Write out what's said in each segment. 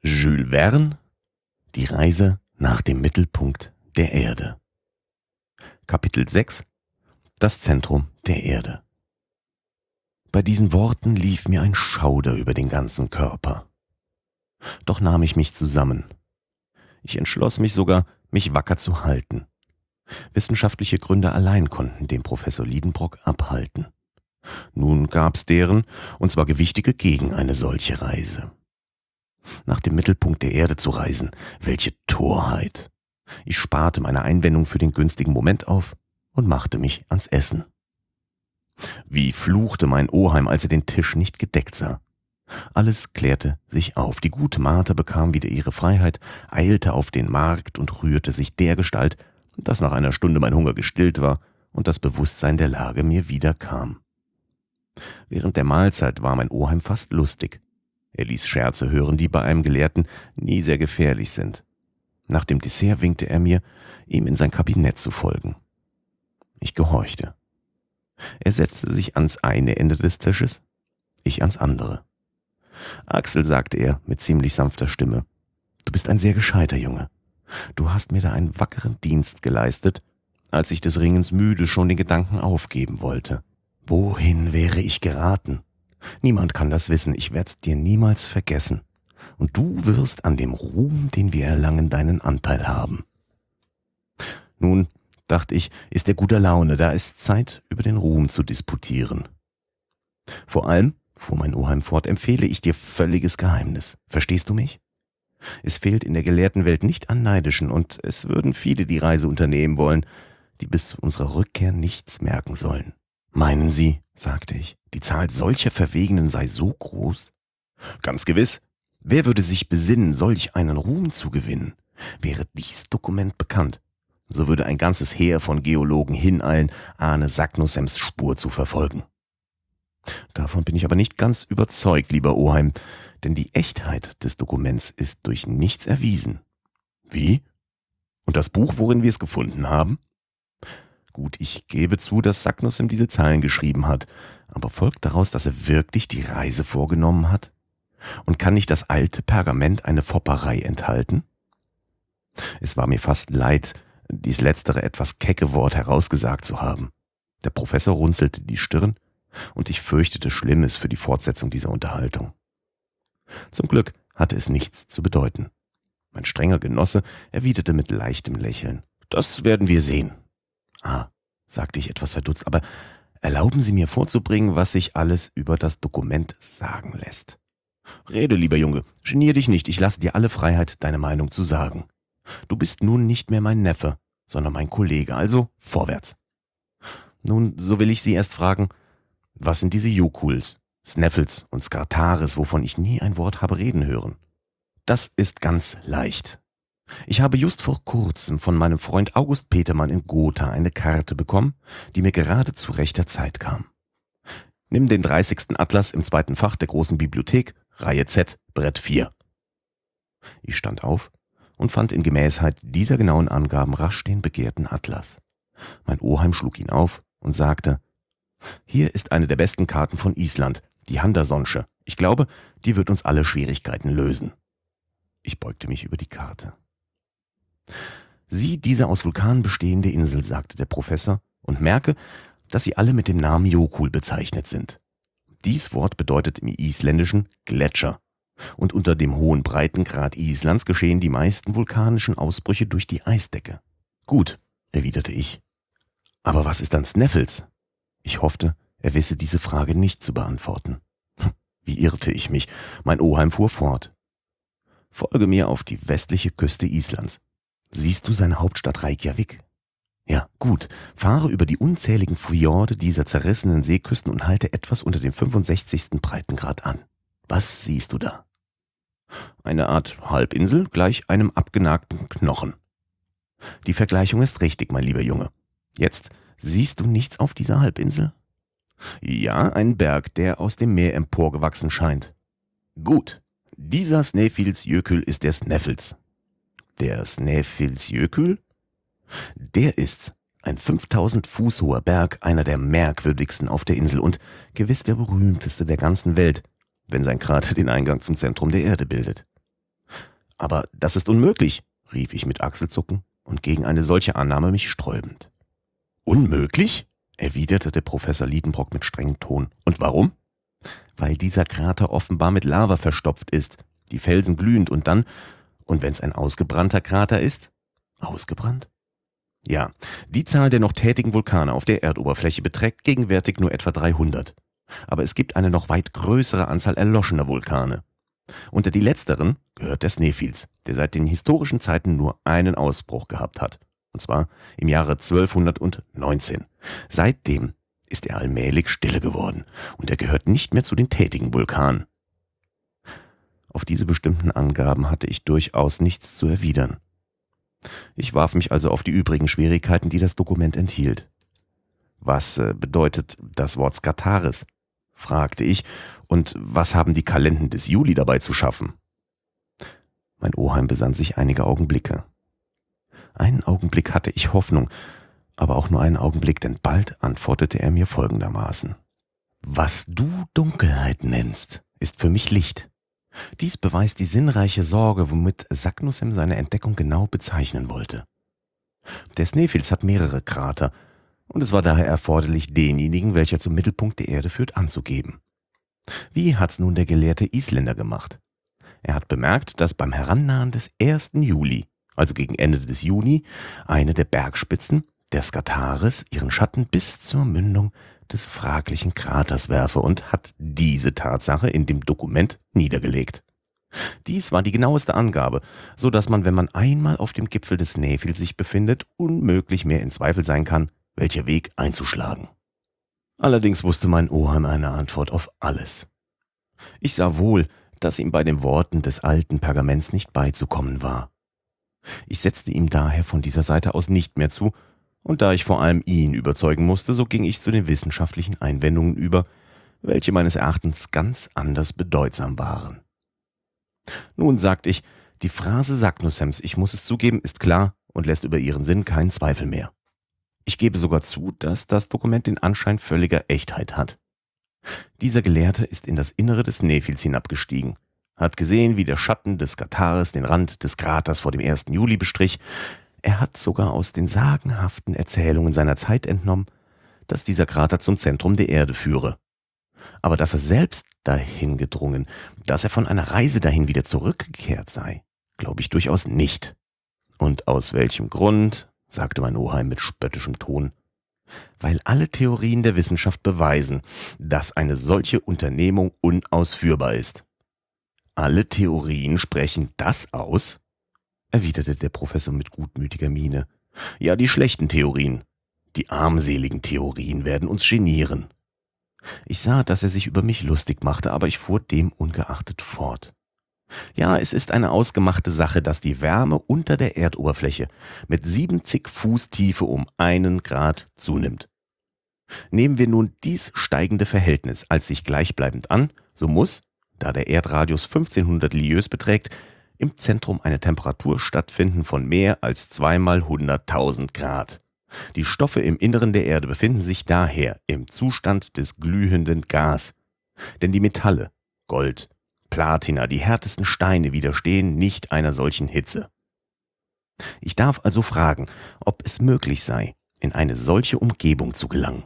Jules Verne, die Reise nach dem Mittelpunkt der Erde. Kapitel 6: Das Zentrum der Erde. Bei diesen Worten lief mir ein Schauder über den ganzen Körper. Doch nahm ich mich zusammen. Ich entschloss mich sogar, mich wacker zu halten. Wissenschaftliche Gründe allein konnten den Professor Liedenbrock abhalten. Nun gab's deren, und zwar gewichtige, gegen eine solche Reise. Nach dem Mittelpunkt der Erde zu reisen, welche Torheit! Ich sparte meine Einwendung für den günstigen Moment auf und machte mich ans Essen. Wie fluchte mein Oheim, als er den Tisch nicht gedeckt sah. Alles klärte sich auf. Die gute Martha bekam wieder ihre Freiheit, eilte auf den Markt und rührte sich dergestalt, dass nach einer Stunde mein Hunger gestillt war und das Bewusstsein der Lage mir wieder kam. Während der Mahlzeit war mein Oheim fast lustig. Er ließ Scherze hören, die bei einem Gelehrten nie sehr gefährlich sind. Nach dem Dessert winkte er mir, ihm in sein Kabinett zu folgen. Ich gehorchte. Er setzte sich ans eine Ende des Tisches, ich ans andere. »Axel«, sagte er mit ziemlich sanfter Stimme, »du bist ein sehr gescheiter Junge. Du hast mir da einen wackeren Dienst geleistet, als ich des Ringens müde schon den Gedanken aufgeben wollte. Wohin wäre ich geraten? Niemand kann das wissen, ich werd's dir niemals vergessen. Und du wirst an dem Ruhm, den wir erlangen, deinen Anteil haben.« Nun, dachte ich, ist er guter Laune, da ist Zeit, über den Ruhm zu disputieren. Vor allem, fuhr mein Oheim fort, empfehle ich dir völliges Geheimnis. Verstehst du mich? Es fehlt in der gelehrten Welt nicht an Neidischen, und es würden viele die Reise unternehmen wollen, die bis zu unserer Rückkehr nichts merken sollen. »Meinen Sie«, sagte ich, »die Zahl solcher Verwegenen sei so groß?« »Ganz gewiss. Wer würde sich besinnen, solch einen Ruhm zu gewinnen? Wäre dies Dokument bekannt, so würde ein ganzes Heer von Geologen hineilen, Arne Saknusssems Spur zu verfolgen.« Davon bin ich aber nicht ganz überzeugt, lieber Oheim, denn die Echtheit des Dokuments ist durch nichts erwiesen. »Wie? Und das Buch, worin wir es gefunden haben?« Gut, ich gebe zu, dass Saknussem diese Zeilen geschrieben hat, aber folgt daraus, dass er wirklich die Reise vorgenommen hat? Und kann nicht das alte Pergament eine Fopperei enthalten? Es war mir fast leid, dies letztere etwas kecke Wort herausgesagt zu haben. Der Professor runzelte die Stirn, und ich fürchtete Schlimmes für die Fortsetzung dieser Unterhaltung. Zum Glück hatte es nichts zu bedeuten. Mein strenger Genosse erwiderte mit leichtem Lächeln: »Das werden wir sehen.« »Ah«, sagte ich etwas verdutzt, »aber erlauben Sie mir vorzubringen, was sich alles über das Dokument sagen lässt.« »Rede, lieber Junge, genier dich nicht, ich lasse dir alle Freiheit, deine Meinung zu sagen. Du bist nun nicht mehr mein Neffe, sondern mein Kollege, also vorwärts.« »Nun, so will ich Sie erst fragen, was sind diese Jokuls, Sneffels und Skartaris, wovon ich nie ein Wort habe reden hören?« »Das ist ganz leicht. Ich habe just vor kurzem von meinem Freund August Petermann in Gotha eine Karte bekommen, die mir gerade zu rechter Zeit kam. Nimm den 30. Atlas im 2. Fach der großen Bibliothek, Reihe Z, Brett 4. Ich stand auf und fand in Gemäßheit dieser genauen Angaben rasch den begehrten Atlas. Mein Oheim schlug ihn auf und sagte: »Hier ist eine der besten Karten von Island, die Handasonsche. Ich glaube, die wird uns alle Schwierigkeiten lösen.« Ich beugte mich über die Karte. »Sieh diese aus Vulkanen bestehende Insel«, sagte der Professor, »und merke, dass sie alle mit dem Namen Jokul bezeichnet sind. Dies Wort bedeutet im Isländischen Gletscher, und unter dem hohen Breitengrad Islands geschehen die meisten vulkanischen Ausbrüche durch die Eisdecke.« »Gut«, erwiderte ich. »Aber was ist dann Sneffels?« Ich hoffte, er wisse diese Frage nicht zu beantworten. Wie irrte ich mich? Mein Oheim fuhr fort: »Folge mir auf die westliche Küste Islands. Siehst du seine Hauptstadt Reykjavik? Ja, gut. Fahre über die unzähligen Fjorde dieser zerrissenen Seeküsten und halte etwas unter dem 65. Breitengrad an. Was siehst du da?« »Eine Art Halbinsel gleich einem abgenagten Knochen.« »Die Vergleichung ist richtig, mein lieber Junge. Jetzt siehst du nichts auf dieser Halbinsel?« »Ja, ein Berg, der aus dem Meer emporgewachsen scheint.« »Gut. Dieser Snæfellsjökull ist der Sneffels.« »Der Snæfellsjökull?« »Der ist's. Ein 5000 Fuß hoher Berg, einer der merkwürdigsten auf der Insel und gewiss der berühmteste der ganzen Welt, wenn sein Krater den Eingang zum Zentrum der Erde bildet. Aber das ist unmöglich, rief ich mit Achselzucken und gegen eine solche Annahme mich sträubend. Unmöglich? Erwiderte der Professor Liedenbrock mit strengem Ton. Und warum? Weil dieser Krater offenbar mit Lava verstopft ist, die Felsen glühend und wenn es ein ausgebrannter Krater ist? Ausgebrannt? Ja, die Zahl der noch tätigen Vulkane auf der Erdoberfläche beträgt gegenwärtig nur etwa 300. Aber es gibt eine noch weit größere Anzahl erloschener Vulkane. Unter die letzteren gehört der Sneffels, der seit den historischen Zeiten nur einen Ausbruch gehabt hat. Und zwar im Jahre 1219. Seitdem ist er allmählich stille geworden und er gehört nicht mehr zu den tätigen Vulkanen. Auf diese bestimmten Angaben hatte ich durchaus nichts zu erwidern. Ich warf mich also auf die übrigen Schwierigkeiten, die das Dokument enthielt. Was bedeutet das Wort Skartaris? Fragte ich, und was haben die Kalenden des Juli dabei zu schaffen? Mein Oheim besann sich einige Augenblicke. Einen Augenblick hatte ich Hoffnung, aber auch nur einen Augenblick, denn bald antwortete er mir folgendermaßen. Was du Dunkelheit nennst, ist für mich Licht. Dies beweist die sinnreiche Sorge, womit Saknussemm seine Entdeckung genau bezeichnen wollte. Der Sneffels hat mehrere Krater, und es war daher erforderlich, denjenigen, welcher zum Mittelpunkt der Erde führt, anzugeben. Wie hat's nun der gelehrte Isländer gemacht? Er hat bemerkt, dass beim Herannahen des 1. Juli, also gegen Ende des Juni, eine der Bergspitzen, der Skartaris, ihren Schatten bis zur Mündung des fraglichen Kraters werfe und hat diese Tatsache in dem Dokument niedergelegt. Dies war die genaueste Angabe, so dass man, wenn man einmal auf dem Gipfel des Snæfell sich befindet, unmöglich mehr in Zweifel sein kann, welcher Weg einzuschlagen. Allerdings wusste mein Oheim eine Antwort auf alles. Ich sah wohl, dass ihm bei den Worten des alten Pergaments nicht beizukommen war. Ich setzte ihm daher von dieser Seite aus nicht mehr zu, und da ich vor allem ihn überzeugen musste, so ging ich zu den wissenschaftlichen Einwendungen über, welche meines Erachtens ganz anders bedeutsam waren. Nun, sagte ich, die Phrase Saknussemms, ich muss es zugeben, ist klar und lässt über ihren Sinn keinen Zweifel mehr. Ich gebe sogar zu, dass das Dokument den Anschein völliger Echtheit hat. Dieser Gelehrte ist in das Innere des Snæfells hinabgestiegen, hat gesehen, wie der Schatten des Skartaris den Rand des Kraters vor dem 1. Juli bestrich. Er hat sogar aus den sagenhaften Erzählungen seiner Zeit entnommen, dass dieser Krater zum Zentrum der Erde führe. Aber dass er selbst dahin gedrungen, dass er von einer Reise dahin wieder zurückgekehrt sei, glaube ich durchaus nicht. Und aus welchem Grund, sagte mein Oheim mit spöttischem Ton, weil alle Theorien der Wissenschaft beweisen, dass eine solche Unternehmung unausführbar ist. Alle Theorien sprechen das aus? Erwiderte der Professor mit gutmütiger Miene. Ja, die schlechten Theorien. Die armseligen Theorien werden uns genieren. Ich sah, dass er sich über mich lustig machte, aber ich fuhr dem ungeachtet fort. Ja, es ist eine ausgemachte Sache, dass die Wärme unter der Erdoberfläche mit 70 Fuß Tiefe um 1 Grad zunimmt. Nehmen wir nun dies steigende Verhältnis als sich gleichbleibend an, so muss, da der Erdradius 1500 Lieues beträgt, im Zentrum eine Temperatur stattfinden von mehr als 2 mal 100.000 Grad. Die Stoffe im Inneren der Erde befinden sich daher im Zustand des glühenden Gas. Denn die Metalle, Gold, Platina, die härtesten Steine widerstehen nicht einer solchen Hitze. Ich darf also fragen, ob es möglich sei, in eine solche Umgebung zu gelangen.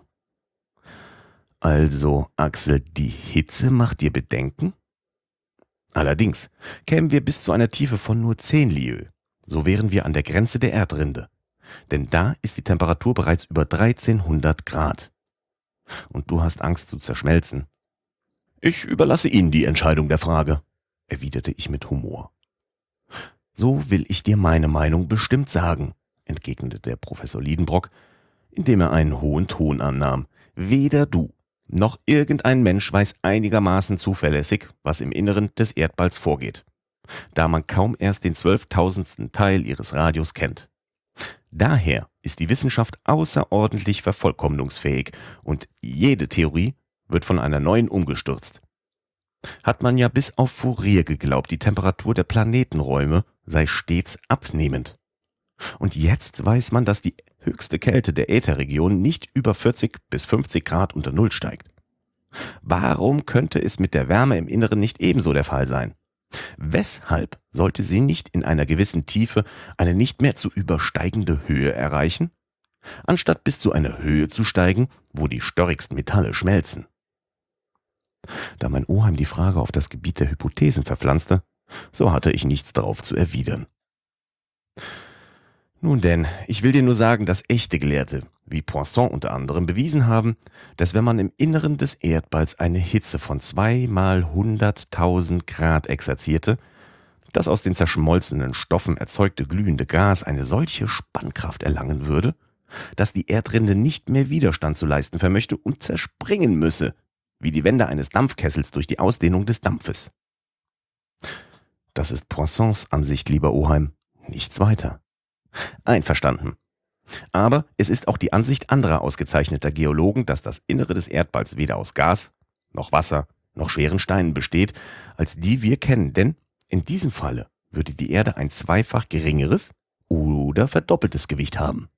Also, Axel, die Hitze macht dir Bedenken? Allerdings, kämen wir bis zu einer Tiefe von nur 10 Lieues, so wären wir an der Grenze der Erdrinde. Denn da ist die Temperatur bereits über 1300 Grad. Und du hast Angst zu zerschmelzen. Ich überlasse Ihnen die Entscheidung der Frage, erwiderte ich mit Humor. So will ich dir meine Meinung bestimmt sagen, entgegnete der Professor Liedenbrock, indem er einen hohen Ton annahm. Weder du noch irgendein Mensch weiß einigermaßen zuverlässig, was im Inneren des Erdballs vorgeht, da man kaum erst den 12.000. Teil ihres Radius kennt. Daher ist die Wissenschaft außerordentlich vervollkommnungsfähig und jede Theorie wird von einer neuen umgestürzt. Hat man ja bis auf Fourier geglaubt, die Temperatur der Planetenräume sei stets abnehmend. Und jetzt weiß man, dass die höchste Kälte der Ätherregion nicht über 40 bis 50 Grad unter Null steigt. Warum könnte es mit der Wärme im Inneren nicht ebenso der Fall sein? Weshalb sollte sie nicht in einer gewissen Tiefe eine nicht mehr zu übersteigende Höhe erreichen, anstatt bis zu einer Höhe zu steigen, wo die störrigsten Metalle schmelzen? Da mein Oheim die Frage auf das Gebiet der Hypothesen verpflanzte, so hatte ich nichts darauf zu erwidern. Nun denn, ich will dir nur sagen, dass echte Gelehrte, wie Poisson unter anderem, bewiesen haben, dass wenn man im Inneren des Erdballs eine Hitze von 2 mal 100.000 Grad exerzierte, das aus den zerschmolzenen Stoffen erzeugte glühende Gas eine solche Spannkraft erlangen würde, dass die Erdrinde nicht mehr Widerstand zu leisten vermöchte und zerspringen müsse, wie die Wände eines Dampfkessels durch die Ausdehnung des Dampfes. Das ist Poissons Ansicht, lieber Oheim, nichts weiter. Einverstanden. Aber es ist auch die Ansicht anderer ausgezeichneter Geologen, dass das Innere des Erdballs weder aus Gas, noch Wasser, noch schweren Steinen besteht, als die wir kennen, denn in diesem Falle würde die Erde ein zweifach geringeres oder verdoppeltes Gewicht haben.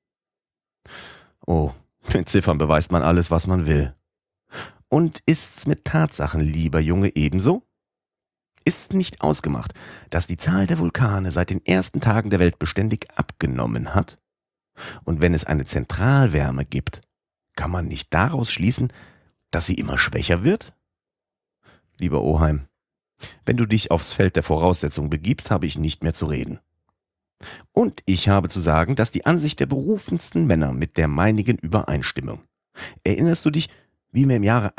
Oh, mit Ziffern beweist man alles, was man will. Und ist's mit Tatsachen, lieber Junge, ebenso? Ist nicht ausgemacht, dass die Zahl der Vulkane seit den ersten Tagen der Welt beständig abgenommen hat? Und wenn es eine Zentralwärme gibt, kann man nicht daraus schließen, dass sie immer schwächer wird? Lieber Oheim, wenn du dich aufs Feld der Voraussetzung begibst, habe ich nicht mehr zu reden. Und ich habe zu sagen, dass die Ansicht der berufensten Männer mit der meinigen übereinstimmen. Erinnerst du dich, wie mir im Jahre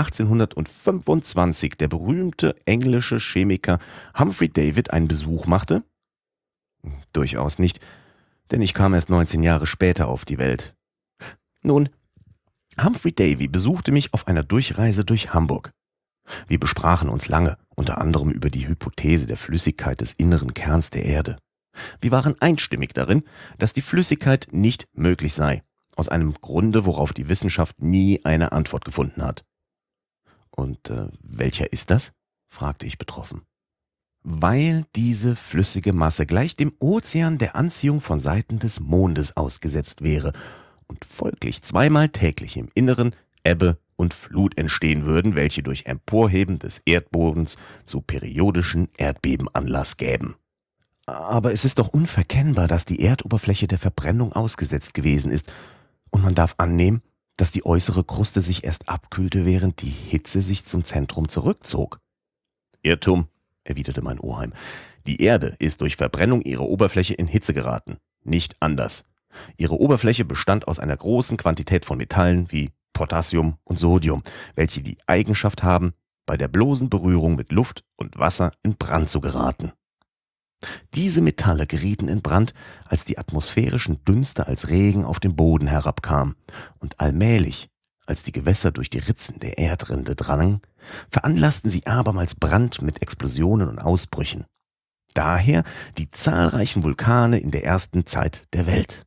1825 der berühmte englische Chemiker Humphrey Davy einen Besuch machte? Durchaus nicht, denn ich kam erst 19 Jahre später auf die Welt. Nun, Humphrey Davy besuchte mich auf einer Durchreise durch Hamburg. Wir besprachen uns lange, unter anderem über die Hypothese der Flüssigkeit des inneren Kerns der Erde. Wir waren einstimmig darin, dass die Flüssigkeit nicht möglich sei, aus einem Grunde, worauf die Wissenschaft nie eine Antwort gefunden hat. Und welcher ist das? Fragte ich betroffen. Weil diese flüssige Masse gleich dem Ozean der Anziehung von Seiten des Mondes ausgesetzt wäre und folglich zweimal täglich im Inneren Ebbe und Flut entstehen würden, welche durch Emporheben des Erdbodens zu periodischen Erdbeben Anlass gäben. Aber es ist doch unverkennbar, dass die Erdoberfläche der Verbrennung ausgesetzt gewesen ist, und man darf annehmen, dass die äußere Kruste sich erst abkühlte, während die Hitze sich zum Zentrum zurückzog. Irrtum, erwiderte mein Oheim. Die Erde ist durch Verbrennung ihrer Oberfläche in Hitze geraten, nicht anders. Ihre Oberfläche bestand aus einer großen Quantität von Metallen wie Potassium und Sodium, welche die Eigenschaft haben, bei der bloßen Berührung mit Luft und Wasser in Brand zu geraten. Diese Metalle gerieten in Brand, als die atmosphärischen Dünste als Regen auf den Boden herabkamen, und allmählich, als die Gewässer durch die Ritzen der Erdrinde drangen, veranlassten sie abermals Brand mit Explosionen und Ausbrüchen. Daher die zahlreichen Vulkane in der ersten Zeit der Welt.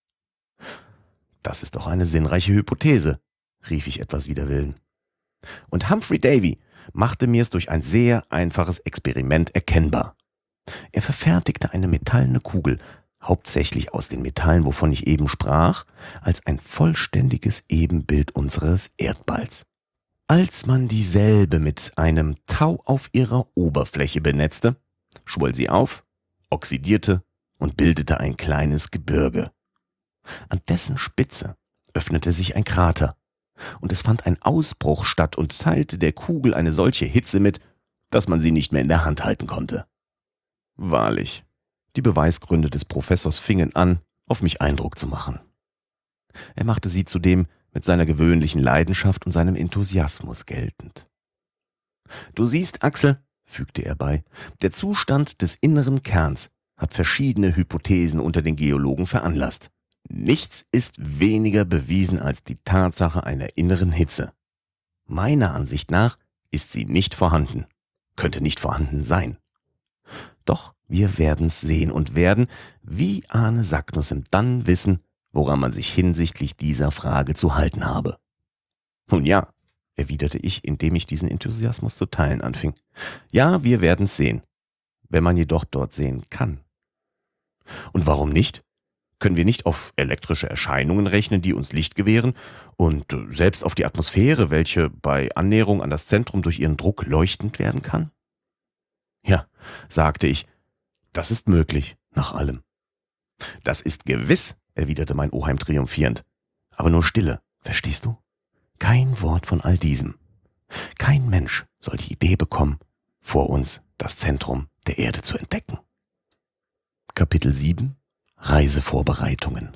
Das ist doch eine sinnreiche Hypothese, rief ich etwas wider Willen. Und Humphrey Davy machte mir es durch ein sehr einfaches Experiment erkennbar. Er verfertigte eine metallene Kugel, hauptsächlich aus den Metallen, wovon ich eben sprach, als ein vollständiges Ebenbild unseres Erdballs. Als man dieselbe mit einem Tau auf ihrer Oberfläche benetzte, schwoll sie auf, oxidierte und bildete ein kleines Gebirge. An dessen Spitze öffnete sich ein Krater, und es fand ein Ausbruch statt und teilte der Kugel eine solche Hitze mit, dass man sie nicht mehr in der Hand halten konnte. Wahrlich, die Beweisgründe des Professors fingen an, auf mich Eindruck zu machen. Er machte sie zudem mit seiner gewöhnlichen Leidenschaft und seinem Enthusiasmus geltend. Du siehst, Axel, fügte er bei, der Zustand des inneren Kerns hat verschiedene Hypothesen unter den Geologen veranlasst. Nichts ist weniger bewiesen als die Tatsache einer inneren Hitze. Meiner Ansicht nach ist sie nicht vorhanden, könnte nicht vorhanden sein. Doch wir werden's sehen und werden, wie Arne Sacknussem, dann wissen, woran man sich hinsichtlich dieser Frage zu halten habe. Nun ja, erwiderte ich, indem ich diesen Enthusiasmus zu teilen anfing. Ja, wir werden's sehen, wenn man jedoch dort sehen kann. Und warum nicht? Können wir nicht auf elektrische Erscheinungen rechnen, die uns Licht gewähren, und selbst auf die Atmosphäre, welche bei Annäherung an das Zentrum durch ihren Druck leuchtend werden kann? Ja, sagte ich, das ist möglich, nach allem. Das ist gewiss, erwiderte mein Oheim triumphierend. Aber nur Stille, verstehst du? Kein Wort von all diesem. Kein Mensch soll die Idee bekommen, vor uns das Zentrum der Erde zu entdecken. Kapitel 7 Reisevorbereitungen.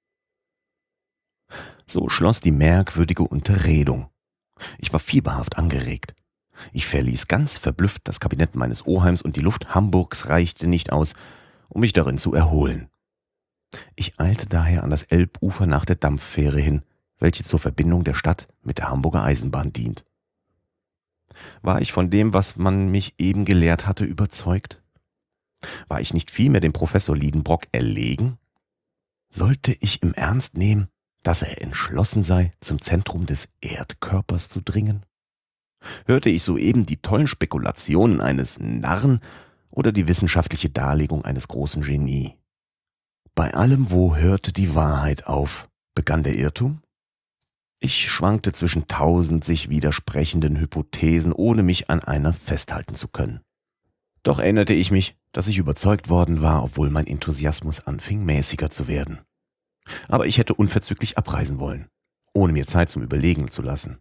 So schloss die merkwürdige Unterredung. Ich war fieberhaft angeregt. Ich verließ ganz verblüfft das Kabinett meines Oheims und die Luft Hamburgs reichte nicht aus, um mich darin zu erholen. Ich eilte daher an das Elbufer nach der Dampffähre hin, welche zur Verbindung der Stadt mit der Hamburger Eisenbahn dient. War ich von dem, was man mich eben gelehrt hatte, überzeugt? War ich nicht vielmehr dem Professor Liedenbrock erlegen? Sollte ich im Ernst nehmen, dass er entschlossen sei, zum Zentrum des Erdkörpers zu dringen? Hörte ich soeben die tollen Spekulationen eines Narren oder die wissenschaftliche Darlegung eines großen Genie? Bei allem, wo hörte die Wahrheit auf, begann der Irrtum? Ich schwankte zwischen 1000 sich widersprechenden Hypothesen, ohne mich an einer festhalten zu können. Doch erinnerte ich mich, dass ich überzeugt worden war, obwohl mein Enthusiasmus anfing, mäßiger zu werden. Aber ich hätte unverzüglich abreisen wollen, ohne mir Zeit zum Überlegen zu lassen.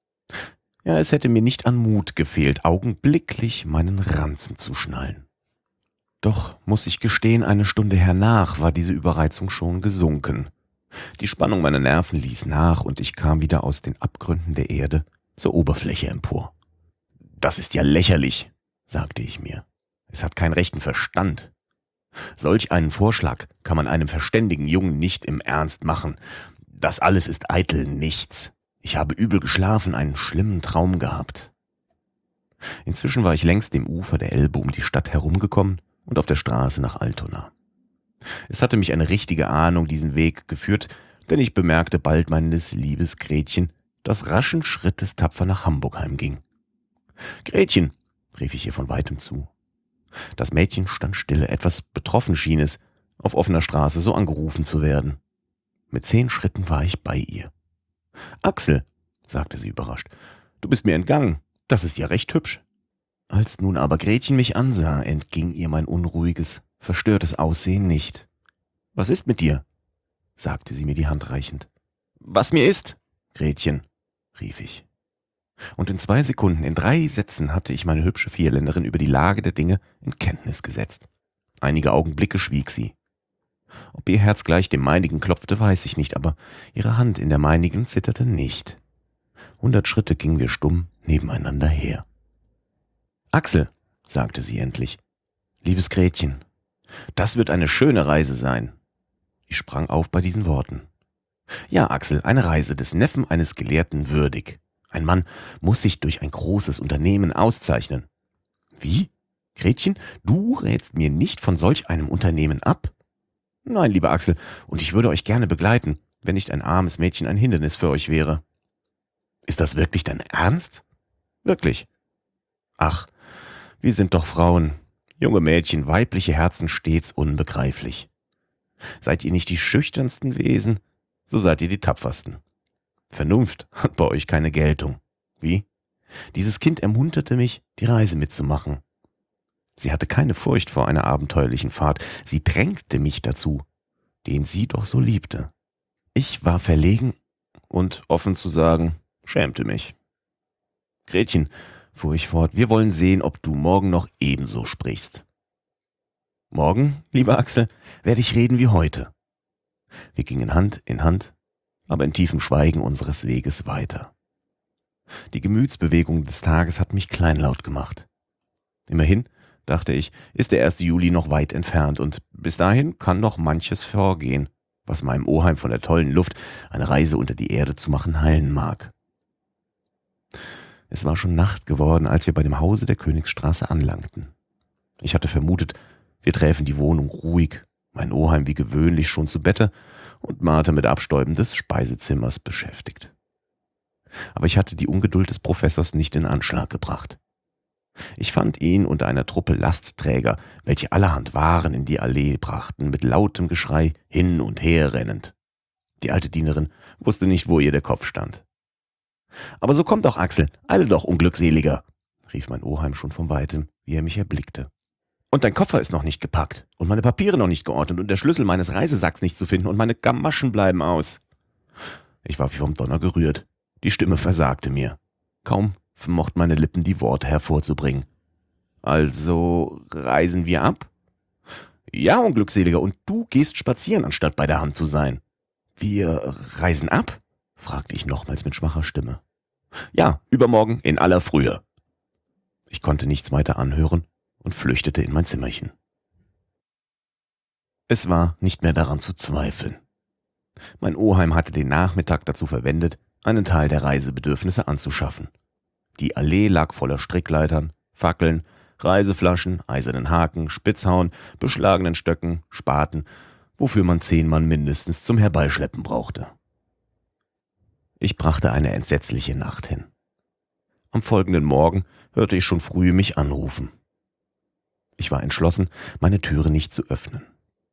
Ja, es hätte mir nicht an Mut gefehlt, augenblicklich meinen Ranzen zu schnallen. Doch, muss ich gestehen, eine Stunde hernach war diese Überreizung schon gesunken. Die Spannung meiner Nerven ließ nach und ich kam wieder aus den Abgründen der Erde zur Oberfläche empor. Das ist ja lächerlich, sagte ich mir. Es hat keinen rechten Verstand. Solch einen Vorschlag kann man einem verständigen Jungen nicht im Ernst machen. Das alles ist eitel nichts. Ich habe übel geschlafen, einen schlimmen Traum gehabt. Inzwischen war ich längs dem Ufer der Elbe um die Stadt herumgekommen und auf der Straße nach Altona. Es hatte mich eine richtige Ahnung diesen Weg geführt, denn ich bemerkte bald meines liebes Gretchen, das raschen Schrittes tapfer nach Hamburg heimging. »Gretchen«, rief ich ihr von weitem zu. Das Mädchen stand stille, etwas betroffen schien es, auf offener Straße so angerufen zu werden. Mit 10 Schritten war ich bei ihr. »Axel«, sagte sie überrascht, »du bist mir entgangen, das ist ja recht hübsch.« Als nun aber Gretchen mich ansah, entging ihr mein unruhiges, verstörtes Aussehen nicht. »Was ist mit dir?« sagte sie mir die Hand reichend. »Was mir ist, Gretchen«, rief ich. Und in 2 Sekunden, in 3 Sätzen hatte ich meine hübsche Vierländerin über die Lage der Dinge in Kenntnis gesetzt. Einige Augenblicke schwieg sie. Ob ihr Herz gleich dem meinigen klopfte, weiß ich nicht, aber ihre Hand in der meinigen zitterte nicht. 100 Schritte gingen wir stumm nebeneinander her. »Axel«, sagte sie endlich, »liebes Gretchen, das wird eine schöne Reise sein.« Ich sprang auf bei diesen Worten. »Ja, Axel, eine Reise des Neffen eines Gelehrten würdig. Ein Mann muss sich durch ein großes Unternehmen auszeichnen.« »Wie? Gretchen, du rätst mir nicht von solch einem Unternehmen ab?« »Nein, lieber Axel, und ich würde euch gerne begleiten, wenn nicht ein armes Mädchen ein Hindernis für euch wäre.« »Ist das wirklich dein Ernst?« »Wirklich.« »Ach, wir sind doch Frauen, junge Mädchen, weibliche Herzen stets unbegreiflich. Seid ihr nicht die schüchternsten Wesen, so seid ihr die tapfersten. Vernunft hat bei euch keine Geltung. Wie? Dieses Kind ermunterte mich, die Reise mitzumachen. Sie hatte keine Furcht vor einer abenteuerlichen Fahrt, sie drängte mich dazu, den sie doch so liebte. Ich war verlegen und, offen zu sagen, schämte mich. »Gretchen«, fuhr ich fort, »wir wollen sehen, ob du morgen noch ebenso sprichst.« »Morgen, lieber Axel, werde ich reden wie heute.« Wir gingen Hand in Hand, aber in tiefem Schweigen unseres Weges weiter. Die Gemütsbewegung des Tages hat mich kleinlaut gemacht. Immerhin, dachte ich, ist der 1. Juli noch weit entfernt und bis dahin kann noch manches vorgehen, was meinem Oheim von der tollen Luft eine Reise unter die Erde zu machen heilen mag. Es war schon Nacht geworden, als wir bei dem Hause der Königsstraße anlangten. Ich hatte vermutet, wir träfen die Wohnung ruhig, mein Oheim wie gewöhnlich schon zu Bette und Martha mit Abstäuben des Speisezimmers beschäftigt. Aber ich hatte die Ungeduld des Professors nicht in Anschlag gebracht. Ich fand ihn unter einer Truppe Lastträger, welche allerhand Waren in die Allee brachten, mit lautem Geschrei hin und her rennend. Die alte Dienerin wusste nicht, wo ihr der Kopf stand. »Aber so kommt doch, Axel, eile doch, Unglückseliger«, rief mein Oheim schon von weitem, wie er mich erblickte. Und dein Koffer ist noch nicht gepackt und meine Papiere noch nicht geordnet und der Schlüssel meines Reisesacks nicht zu finden und meine Gamaschen bleiben aus. Ich war wie vom Donner gerührt. Die Stimme versagte mir. Kaum vermochten meine Lippen die Worte hervorzubringen. Also reisen wir ab? Ja, Unglückseliger, und du gehst spazieren, anstatt bei der Hand zu sein. Wir reisen ab? Fragte ich nochmals mit schwacher Stimme. Ja, übermorgen in aller Frühe. Ich konnte nichts weiter anhören und flüchtete in mein Zimmerchen. Es war nicht mehr daran zu zweifeln. Mein Oheim hatte den Nachmittag dazu verwendet, einen Teil der Reisebedürfnisse anzuschaffen. Die Allee lag voller Strickleitern, Fackeln, Reiseflaschen, eisernen Haken, Spitzhauen, beschlagenen Stöcken, Spaten, wofür man 10 Mann mindestens zum Herbeischleppen brauchte. Ich brachte eine entsetzliche Nacht hin. Am folgenden Morgen hörte ich schon früh mich anrufen. Ich war entschlossen, meine Türe nicht zu öffnen.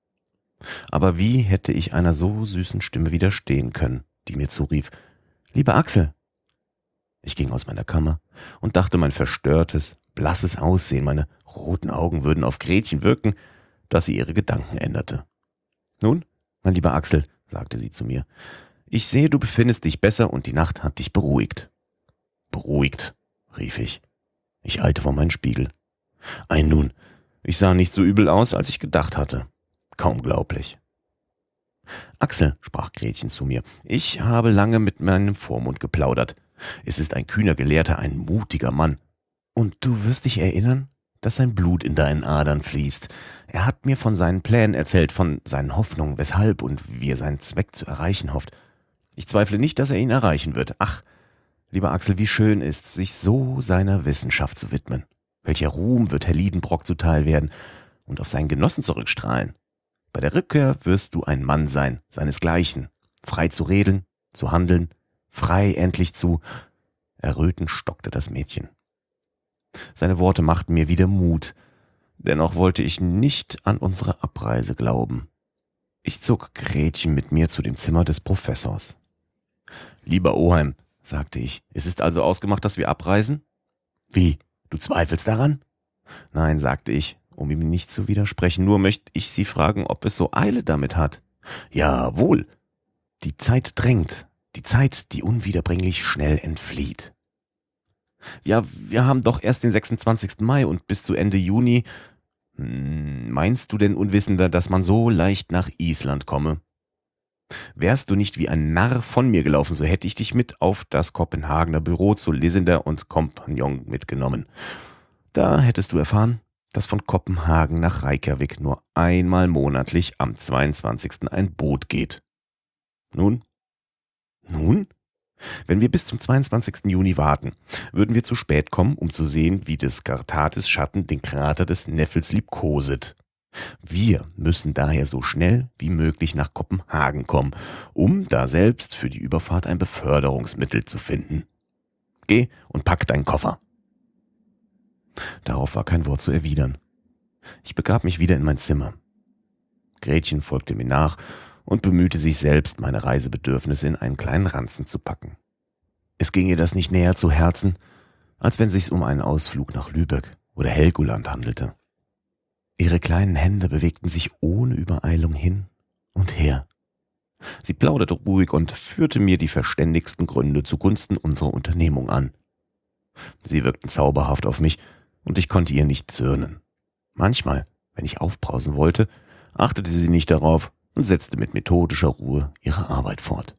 Aber wie hätte ich einer so süßen Stimme widerstehen können, die mir zurief: »Lieber Axel!« Ich ging aus meiner Kammer und dachte, mein verstörtes, blasses Aussehen, meine roten Augen würden auf Gretchen wirken, dass sie ihre Gedanken änderte. »Nun, mein lieber Axel«, sagte sie zu mir, »ich sehe, du befindest dich besser und die Nacht hat dich beruhigt.« »Beruhigt«, rief ich. Ich eilte vor meinen Spiegel. Ei nun, ich sah nicht so übel aus, als ich gedacht hatte. Kaum glaublich. »Axel«, sprach Gretchen zu mir, »ich habe lange mit meinem Vormund geplaudert. Es ist ein kühner Gelehrter, ein mutiger Mann. Und du wirst dich erinnern, dass sein Blut in deinen Adern fließt. Er hat mir von seinen Plänen erzählt, von seinen Hoffnungen, weshalb und wie er seinen Zweck zu erreichen hofft. Ich zweifle nicht, dass er ihn erreichen wird. Ach, lieber Axel, wie schön ist's, sich so seiner Wissenschaft zu widmen. Welcher Ruhm wird Herr Liedenbrock zuteil werden und auf seinen Genossen zurückstrahlen. Bei der Rückkehr wirst du ein Mann sein, seinesgleichen, frei zu reden, zu handeln, frei endlich zu...« Errötend stockte das Mädchen. Seine Worte machten mir wieder Mut, dennoch wollte ich nicht an unsere Abreise glauben. Ich zog Gretchen mit mir zu dem Zimmer des Professors. »Lieber Oheim«, sagte ich, »es ist also ausgemacht, dass wir abreisen?« »Wie, du zweifelst daran?« »Nein«, sagte ich, um ihm nicht zu widersprechen, »nur möchte ich Sie fragen, ob es so Eile damit hat.« »Jawohl, die Zeit drängt, die Zeit, die unwiederbringlich schnell entflieht.« »Ja, wir haben doch erst den 26. Mai und bis zu Ende Juni. Meinst du denn, Unwissender, dass man so leicht nach Island komme? Wärst du nicht wie ein Narr von mir gelaufen, so hätte ich dich mit auf das Kopenhagener Büro zu Lysander und Compagnon mitgenommen. Da hättest du erfahren, dass von Kopenhagen nach Reykjavik nur einmal monatlich am 22. ein Boot geht. Nun? Wenn wir bis zum 22. Juni warten, würden wir zu spät kommen, um zu sehen, wie des Skartatis Schatten den Krater des Neffels liebkoset. Wir müssen daher so schnell wie möglich nach Kopenhagen kommen, um daselbst für die Überfahrt ein Beförderungsmittel zu finden. Geh und pack deinen Koffer.« Darauf war kein Wort zu erwidern. Ich begab mich wieder in mein Zimmer. Gretchen folgte mir nach und bemühte sich selbst, meine Reisebedürfnisse in einen kleinen Ranzen zu packen. Es ging ihr das nicht näher zu Herzen, als wenn es sich um einen Ausflug nach Lübeck oder Helgoland handelte. Ihre kleinen Hände bewegten sich ohne Übereilung hin und her. Sie plauderte ruhig und führte mir die verständigsten Gründe zugunsten unserer Unternehmung an. Sie wirkten zauberhaft auf mich und ich konnte ihr nicht zürnen. Manchmal, wenn ich aufbrausen wollte, achtete sie nicht darauf und setzte mit methodischer Ruhe ihre Arbeit fort.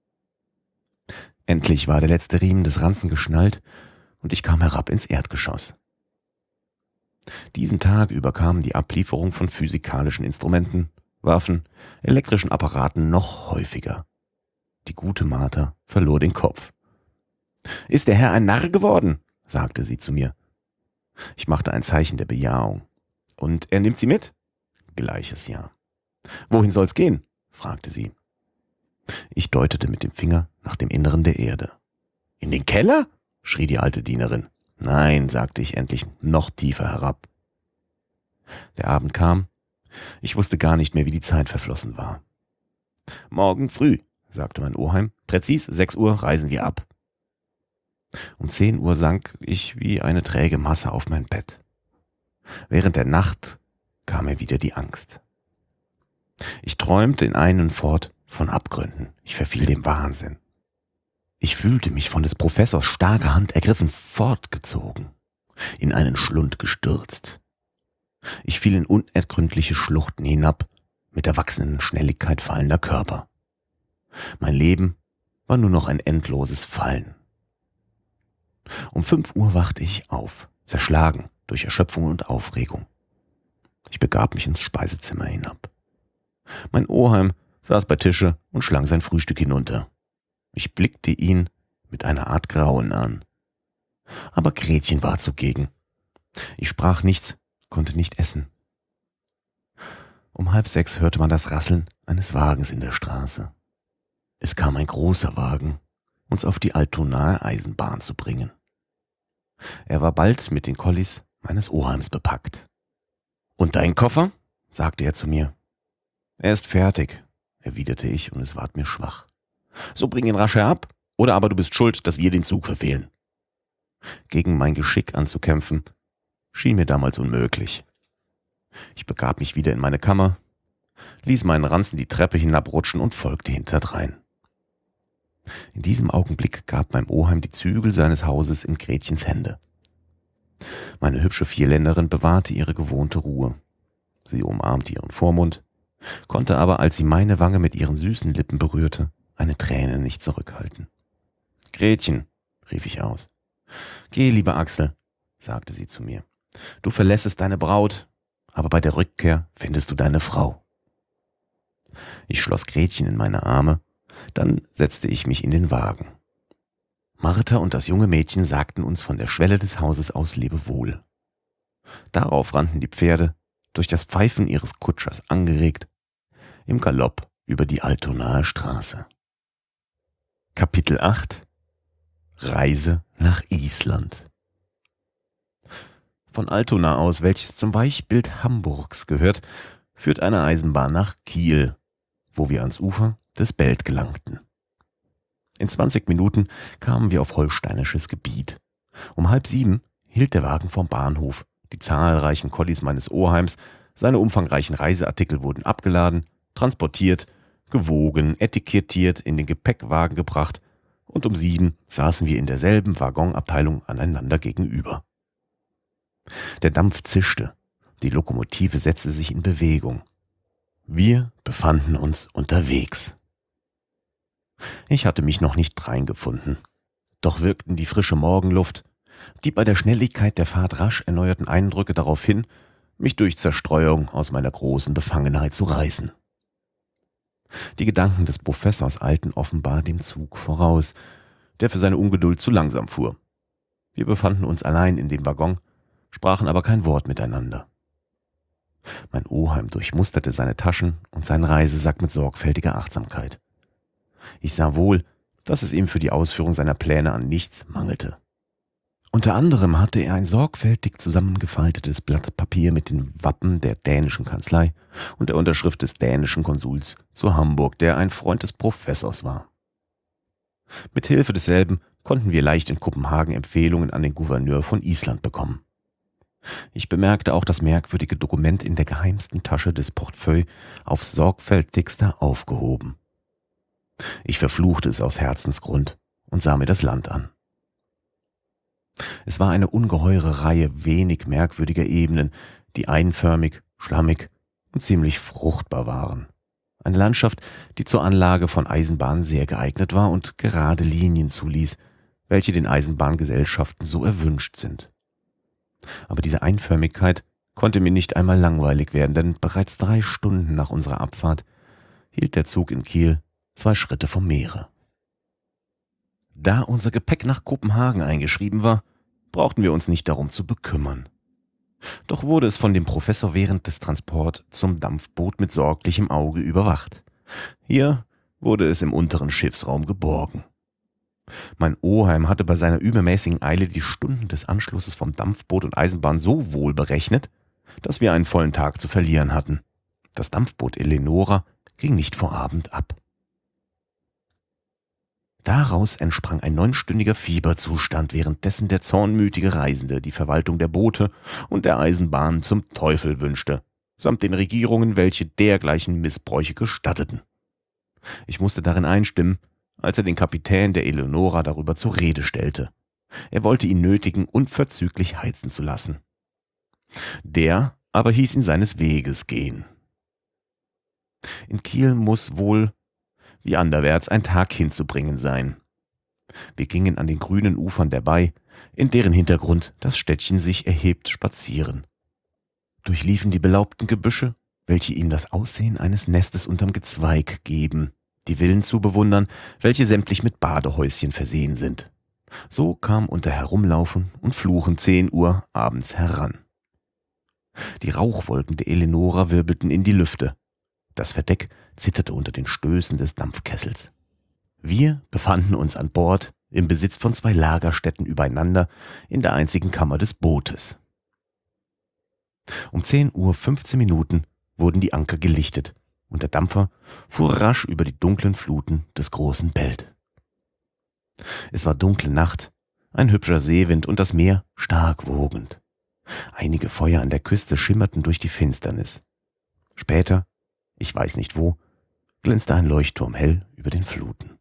Endlich war der letzte Riemen des Ranzen geschnallt und ich kam herab ins Erdgeschoss. Diesen Tag über kam die Ablieferung von physikalischen Instrumenten, Waffen, elektrischen Apparaten noch häufiger. Die gute Martha verlor den Kopf. »Ist der Herr ein Narr geworden?« sagte sie zu mir. Ich machte ein Zeichen der Bejahung. »Und er nimmt Sie mit?« »Gleiches Ja.« »Wohin soll's gehen?« fragte sie. Ich deutete mit dem Finger nach dem Inneren der Erde. »In den Keller?« schrie die alte Dienerin. »Nein«, sagte ich endlich, noch tiefer herab. Der Abend kam. Ich wusste gar nicht mehr, wie die Zeit verflossen war. »Morgen früh«, sagte mein Oheim, »präzis 6 Uhr reisen wir ab.« Um 10 Uhr sank ich wie eine träge Masse auf mein Bett. Während der Nacht kam mir wieder die Angst. Ich träumte in einen fort von Abgründen. Ich verfiel dem Wahnsinn. Ich fühlte mich von des Professors starker Hand ergriffen, fortgezogen, in einen Schlund gestürzt. Ich fiel in unergründliche Schluchten hinab, mit der wachsenden Schnelligkeit fallender Körper. Mein Leben war nur noch ein endloses Fallen. Um 5 Uhr wachte ich auf, zerschlagen durch Erschöpfung und Aufregung. Ich begab mich ins Speisezimmer hinab. Mein Oheim saß bei Tische und schlang sein Frühstück hinunter. Ich blickte ihn mit einer Art Grauen an. Aber Gretchen war zugegen. Ich sprach nichts, konnte nicht essen. Um 5:30 hörte man das Rasseln eines Wagens in der Straße. Es kam ein großer Wagen, uns auf die Altonaer Eisenbahn zu bringen. Er war bald mit den Kollis meines Oheims bepackt. »Und dein Koffer?« sagte er zu mir. »Er ist fertig«, erwiderte ich, und es ward mir schwach. »So bring ihn rasch herab, oder aber du bist schuld, dass wir den Zug verfehlen.« Gegen mein Geschick anzukämpfen, schien mir damals unmöglich. Ich begab mich wieder in meine Kammer, ließ meinen Ranzen die Treppe hinabrutschen und folgte hinterdrein. In diesem Augenblick gab mein Oheim die Zügel seines Hauses in Gretchens Hände. Meine hübsche Vierländerin bewahrte ihre gewohnte Ruhe. Sie umarmte ihren Vormund, konnte aber, als sie meine Wange mit ihren süßen Lippen berührte, eine Träne nicht zurückhalten. »Gretchen«, rief ich aus. »Geh, lieber Axel«, sagte sie zu mir. »Du verlässest deine Braut, aber bei der Rückkehr findest du deine Frau.« Ich schloss Gretchen in meine Arme, dann setzte ich mich in den Wagen. Martha und das junge Mädchen sagten uns von der Schwelle des Hauses aus Lebewohl. Darauf rannten die Pferde, durch das Pfeifen ihres Kutschers angeregt, im Galopp über die Altonaer Straße. Kapitel 8 – Reise nach Island. Von Altona aus, welches zum Weichbild Hamburgs gehört, führt eine Eisenbahn nach Kiel, wo wir ans Ufer des Belt gelangten. In 20 Minuten kamen wir auf holsteinisches Gebiet. Um 6:30 hielt der Wagen vorm Bahnhof. Die zahlreichen Kollis meines Oheims, seine umfangreichen Reiseartikel wurden abgeladen, transportiert, gewogen, etikettiert, in den Gepäckwagen gebracht, und um 7 saßen wir in derselben Waggonabteilung aneinander gegenüber. Der Dampf zischte, die Lokomotive setzte sich in Bewegung. Wir befanden uns unterwegs. Ich hatte mich noch nicht dreingefunden, doch wirkten die frische Morgenluft, die bei der Schnelligkeit der Fahrt rasch erneuerten Eindrücke darauf hin, mich durch Zerstreuung aus meiner großen Befangenheit zu reißen. Die Gedanken des Professors eilten offenbar dem Zug voraus, der für seine Ungeduld zu langsam fuhr. Wir befanden uns allein in dem Waggon, sprachen aber kein Wort miteinander. Mein Oheim durchmusterte seine Taschen und seinen Reisesack mit sorgfältiger Achtsamkeit. Ich sah wohl, dass es ihm für die Ausführung seiner Pläne an nichts mangelte. Unter anderem hatte er ein sorgfältig zusammengefaltetes Blatt Papier mit den Wappen der dänischen Kanzlei und der Unterschrift des dänischen Konsuls zu Hamburg, der ein Freund des Professors war. Mit Hilfe desselben konnten wir leicht in Kopenhagen Empfehlungen an den Gouverneur von Island bekommen. Ich bemerkte auch das merkwürdige Dokument in der geheimsten Tasche des Portefeuilles aufs sorgfältigste aufgehoben. Ich verfluchte es aus Herzensgrund und sah mir das Land an. Es war eine ungeheure Reihe wenig merkwürdiger Ebenen, die einförmig, schlammig und ziemlich fruchtbar waren. Eine Landschaft, die zur Anlage von Eisenbahnen sehr geeignet war und gerade Linien zuließ, welche den Eisenbahngesellschaften so erwünscht sind. Aber diese Einförmigkeit konnte mir nicht einmal langweilig werden, denn bereits 3 Stunden nach unserer Abfahrt hielt der Zug in Kiel 2 Schritte vom Meere. Da unser Gepäck nach Kopenhagen eingeschrieben war, brauchten wir uns nicht darum zu bekümmern. Doch wurde es von dem Professor während des Transports zum Dampfboot mit sorglichem Auge überwacht. Hier wurde es im unteren Schiffsraum geborgen. Mein Oheim hatte bei seiner übermäßigen Eile die Stunden des Anschlusses vom Dampfboot und Eisenbahn so wohl berechnet, dass wir einen vollen Tag zu verlieren hatten. Das Dampfboot Eleonora ging nicht vor Abend ab. Daraus entsprang ein 9-stündiger Fieberzustand, währenddessen der zornmütige Reisende die Verwaltung der Boote und der Eisenbahn zum Teufel wünschte, samt den Regierungen, welche dergleichen Missbräuche gestatteten. Ich musste darin einstimmen, als er den Kapitän der Eleonora darüber zur Rede stellte. Er wollte ihn nötigen, unverzüglich heizen zu lassen. Der aber hieß ihn seines Weges gehen. In Kiel muß wohl, wie anderwärts, ein Tag hinzubringen sein. Wir gingen an den grünen Ufern der Bay, in deren Hintergrund das Städtchen sich erhebt, spazieren, durchliefen die belaubten Gebüsche, welche ihnen das Aussehen eines Nestes unterm Gezweig geben, die Villen zu bewundern, welche sämtlich mit Badehäuschen versehen sind. So kam unter Herumlaufen und Fluchen 10 Uhr abends heran. Die Rauchwolken der Eleonora wirbelten in die Lüfte. Das Verdeck zitterte unter den Stößen des Dampfkessels. Wir befanden uns an Bord, im Besitz von 2 Lagerstätten übereinander, in der einzigen Kammer des Bootes. Um 10:15 Uhr wurden die Anker gelichtet und der Dampfer fuhr rasch über die dunklen Fluten des großen Belt. Es war dunkle Nacht, ein hübscher Seewind und das Meer stark wogend. Einige Feuer an der Küste schimmerten durch die Finsternis. Später, ich weiß nicht wo, glänzte ein Leuchtturm hell über den Fluten.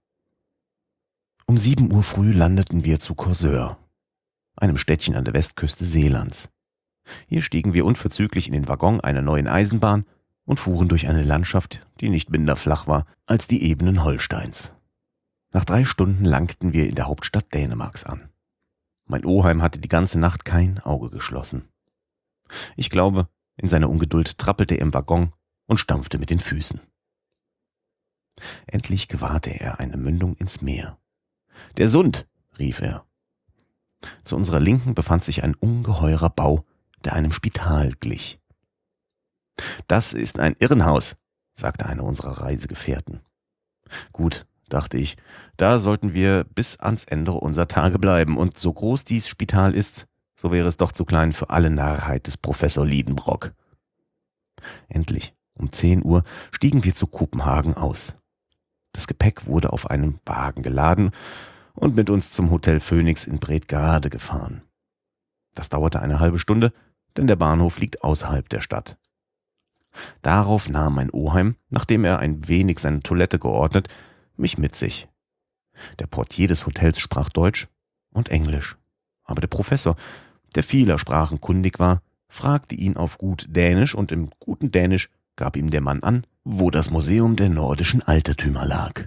Um 7 Uhr früh landeten wir zu Corseur, einem Städtchen an der Westküste Seelands. Hier stiegen wir unverzüglich in den Waggon einer neuen Eisenbahn und fuhren durch eine Landschaft, die nicht minder flach war als die Ebenen Holsteins. Nach 3 Stunden langten wir in der Hauptstadt Dänemarks an. Mein Oheim hatte die ganze Nacht kein Auge geschlossen. Ich glaube, in seiner Ungeduld trappelte er im Waggon und stampfte mit den Füßen. Endlich gewahrte er eine Mündung ins Meer. »Der Sund«, rief er. Zu unserer Linken befand sich ein ungeheurer Bau, der einem Spital glich. »Das ist ein Irrenhaus«, sagte einer unserer Reisegefährten. Gut, dachte ich, da sollten wir bis ans Ende unserer Tage bleiben, und so groß dies Spital ist, so wäre es doch zu klein für alle Narrheit des Professor Liedenbrock. Endlich, um 10 Uhr, stiegen wir zu Kopenhagen aus. Das Gepäck wurde auf einem Wagen geladen und mit uns zum Hotel Phoenix in Bredgade gefahren. Das dauerte eine halbe Stunde, denn der Bahnhof liegt außerhalb der Stadt. Darauf nahm mein Oheim, nachdem er ein wenig seine Toilette geordnet, mich mit sich. Der Portier des Hotels sprach Deutsch und Englisch, aber der Professor, der vieler Sprachen kundig war, fragte ihn auf gut Dänisch, und im guten Dänisch gab ihm der Mann an, wo das Museum der nordischen Altertümer lag.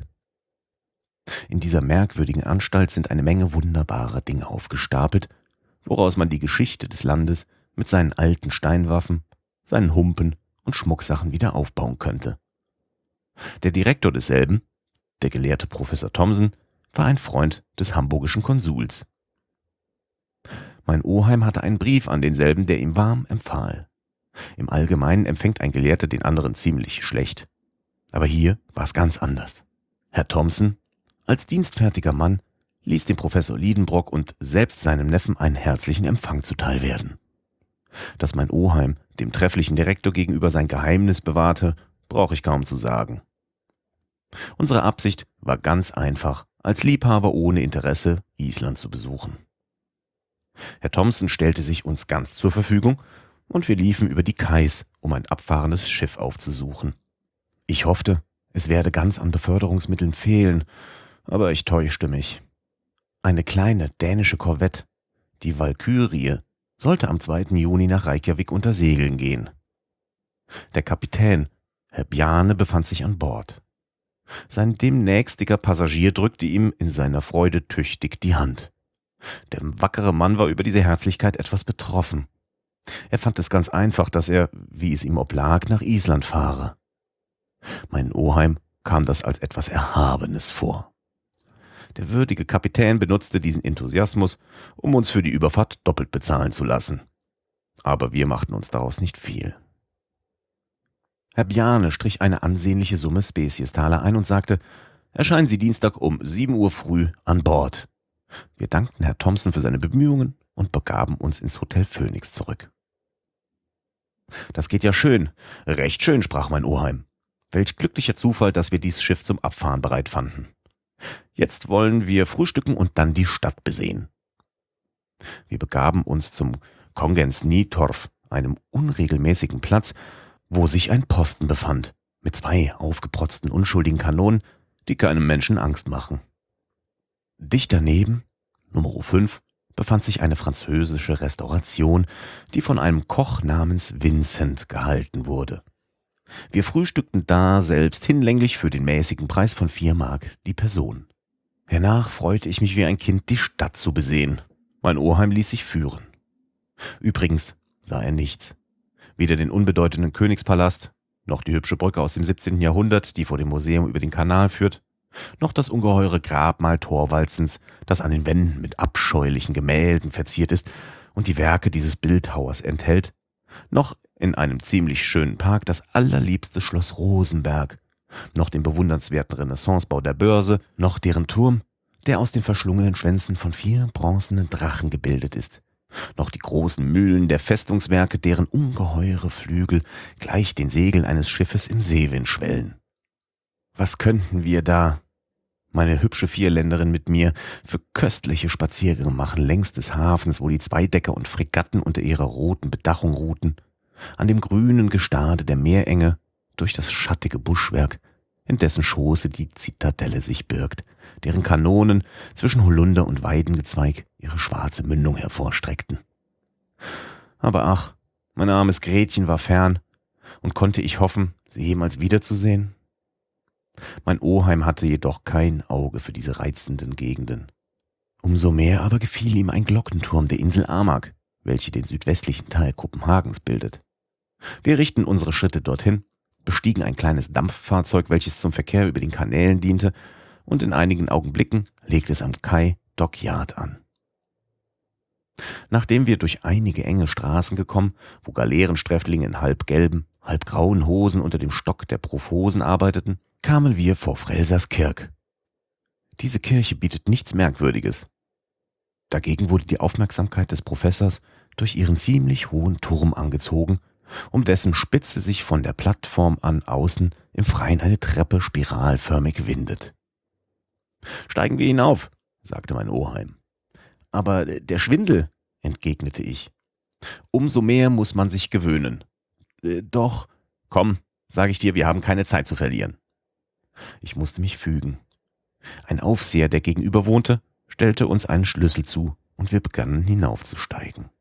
In dieser merkwürdigen Anstalt sind eine Menge wunderbarer Dinge aufgestapelt, woraus man die Geschichte des Landes mit seinen alten Steinwaffen, seinen Humpen und Schmucksachen wieder aufbauen könnte. Der Direktor desselben, der gelehrte Professor Thomsen, war ein Freund des hamburgischen Konsuls. Mein Oheim hatte einen Brief an denselben, der ihm warm empfahl. Im Allgemeinen empfängt ein Gelehrter den anderen ziemlich schlecht. Aber hier war es ganz anders. Herr Thomsen, als dienstfertiger Mann, ließ dem Professor Liedenbrock und selbst seinem Neffen einen herzlichen Empfang zuteil werden. Dass mein Oheim dem trefflichen Direktor gegenüber sein Geheimnis bewahrte, brauche ich kaum zu sagen. Unsere Absicht war ganz einfach, als Liebhaber ohne Interesse Island zu besuchen. Herr Thomsen stellte sich uns ganz zur Verfügung und wir liefen über die Kais, um ein abfahrendes Schiff aufzusuchen. Ich hoffte, es werde ganz an Beförderungsmitteln fehlen, aber ich täuschte mich. Eine kleine dänische Korvette, die Walkyrie, sollte am 2. Juni nach Reykjavik unter Segeln gehen. Der Kapitän, Herr Bjarne, befand sich an Bord. Sein demnächstiger Passagier drückte ihm in seiner Freude tüchtig die Hand. Der wackere Mann war über diese Herzlichkeit etwas betroffen. Er fand es ganz einfach, dass er, wie es ihm oblag, nach Island fahre. Mein Oheim kam das als etwas Erhabenes vor. Der würdige Kapitän benutzte diesen Enthusiasmus, um uns für die Überfahrt doppelt bezahlen zu lassen. Aber wir machten uns daraus nicht viel. Herr Bjarne strich eine ansehnliche Summe Speciestaler ein und sagte, erscheinen Sie Dienstag um 7 Uhr früh an Bord. Wir dankten Herr Thomsen für seine Bemühungen und begaben uns ins Hotel Phoenix zurück. Das geht ja schön, recht schön, sprach mein Oheim. Welch glücklicher Zufall, dass wir dies Schiff zum Abfahren bereit fanden. Jetzt wollen wir frühstücken und dann die Stadt besehen. Wir begaben uns zum Kongens Nytorv, einem unregelmäßigen Platz, wo sich ein Posten befand, mit 2 aufgeprotzten unschuldigen Kanonen, die keinem Menschen Angst machen. Dicht daneben, Nummer 5, befand sich eine französische Restauration, die von einem Koch namens Vincent gehalten wurde. Wir frühstückten da selbst hinlänglich für den mäßigen Preis von 4 Mark die Person. Hernach freute ich mich wie ein Kind, die Stadt zu besehen. Mein Oheim ließ sich führen. Übrigens sah er nichts. Weder den unbedeutenden Königspalast, noch die hübsche Brücke aus dem 17. Jahrhundert, die vor dem Museum über den Kanal führt, noch das ungeheure Grabmal Thorvaldsens, das an den Wänden mit abscheulichen Gemälden verziert ist und die Werke dieses Bildhauers enthält, noch in einem ziemlich schönen Park das allerliebste Schloss Rosenberg, noch den bewundernswerten Renaissancebau der Börse, noch deren Turm, der aus den verschlungenen Schwänzen von 4 bronzenen Drachen gebildet ist, noch die großen Mühlen der Festungswerke, deren ungeheure Flügel gleich den Segeln eines Schiffes im Seewind schwellen. Was könnten wir da, meine hübsche Vierländerin mit mir, für köstliche Spaziergänge machen längs des Hafens, wo die Zweidecker und Fregatten unter ihrer roten Bedachung ruhten, an dem grünen Gestade der Meerenge, durch das schattige Buschwerk, in dessen Schoße die Zitadelle sich birgt, deren Kanonen zwischen Holunder und Weidengezweig ihre schwarze Mündung hervorstreckten. Aber ach, mein armes Gretchen war fern, und konnte ich hoffen, sie jemals wiederzusehen? Mein Oheim hatte jedoch kein Auge für diese reizenden Gegenden. Umso mehr aber gefiel ihm ein Glockenturm der Insel Amak, welche den südwestlichen Teil Kopenhagens bildet. Wir richten unsere Schritte dorthin, bestiegen ein kleines Dampffahrzeug, welches zum Verkehr über den Kanälen diente, und in einigen Augenblicken legte es am Kai Dock Yard an. Nachdem wir durch einige enge Straßen gekommen, wo Galeerensträflinge in halb gelben, halb grauen Hosen unter dem Stock der Profosen arbeiteten, kamen wir vor Frelsers Kirk. Diese Kirche bietet nichts Merkwürdiges. Dagegen wurde die Aufmerksamkeit des Professors durch ihren ziemlich hohen Turm angezogen, um dessen Spitze sich von der Plattform an außen im Freien eine Treppe spiralförmig windet. »Steigen wir hinauf«, sagte mein Oheim. »Aber der Schwindel«, entgegnete ich. »Umso mehr muss man sich gewöhnen.« »Doch, komm, sage ich dir, wir haben keine Zeit zu verlieren.« Ich musste mich fügen. Ein Aufseher, der gegenüber wohnte, stellte uns einen Schlüssel zu und wir begannen hinaufzusteigen.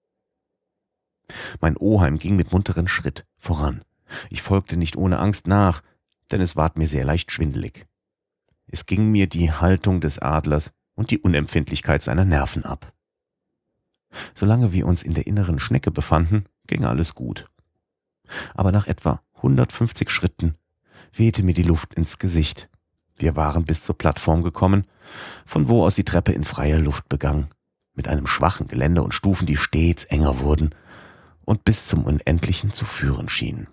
Mein Oheim ging mit munterem Schritt voran. Ich folgte nicht ohne Angst nach, denn es ward mir sehr leicht schwindelig. Es ging mir die Haltung des Adlers und die Unempfindlichkeit seiner Nerven ab. Solange wir uns in der inneren Schnecke befanden, ging alles gut. Aber nach etwa 150 Schritten wehte mir die Luft ins Gesicht. Wir waren bis zur Plattform gekommen, von wo aus die Treppe in freier Luft begann, mit einem schwachen Geländer und Stufen, die stets enger wurden und bis zum Unendlichen zu führen schienen.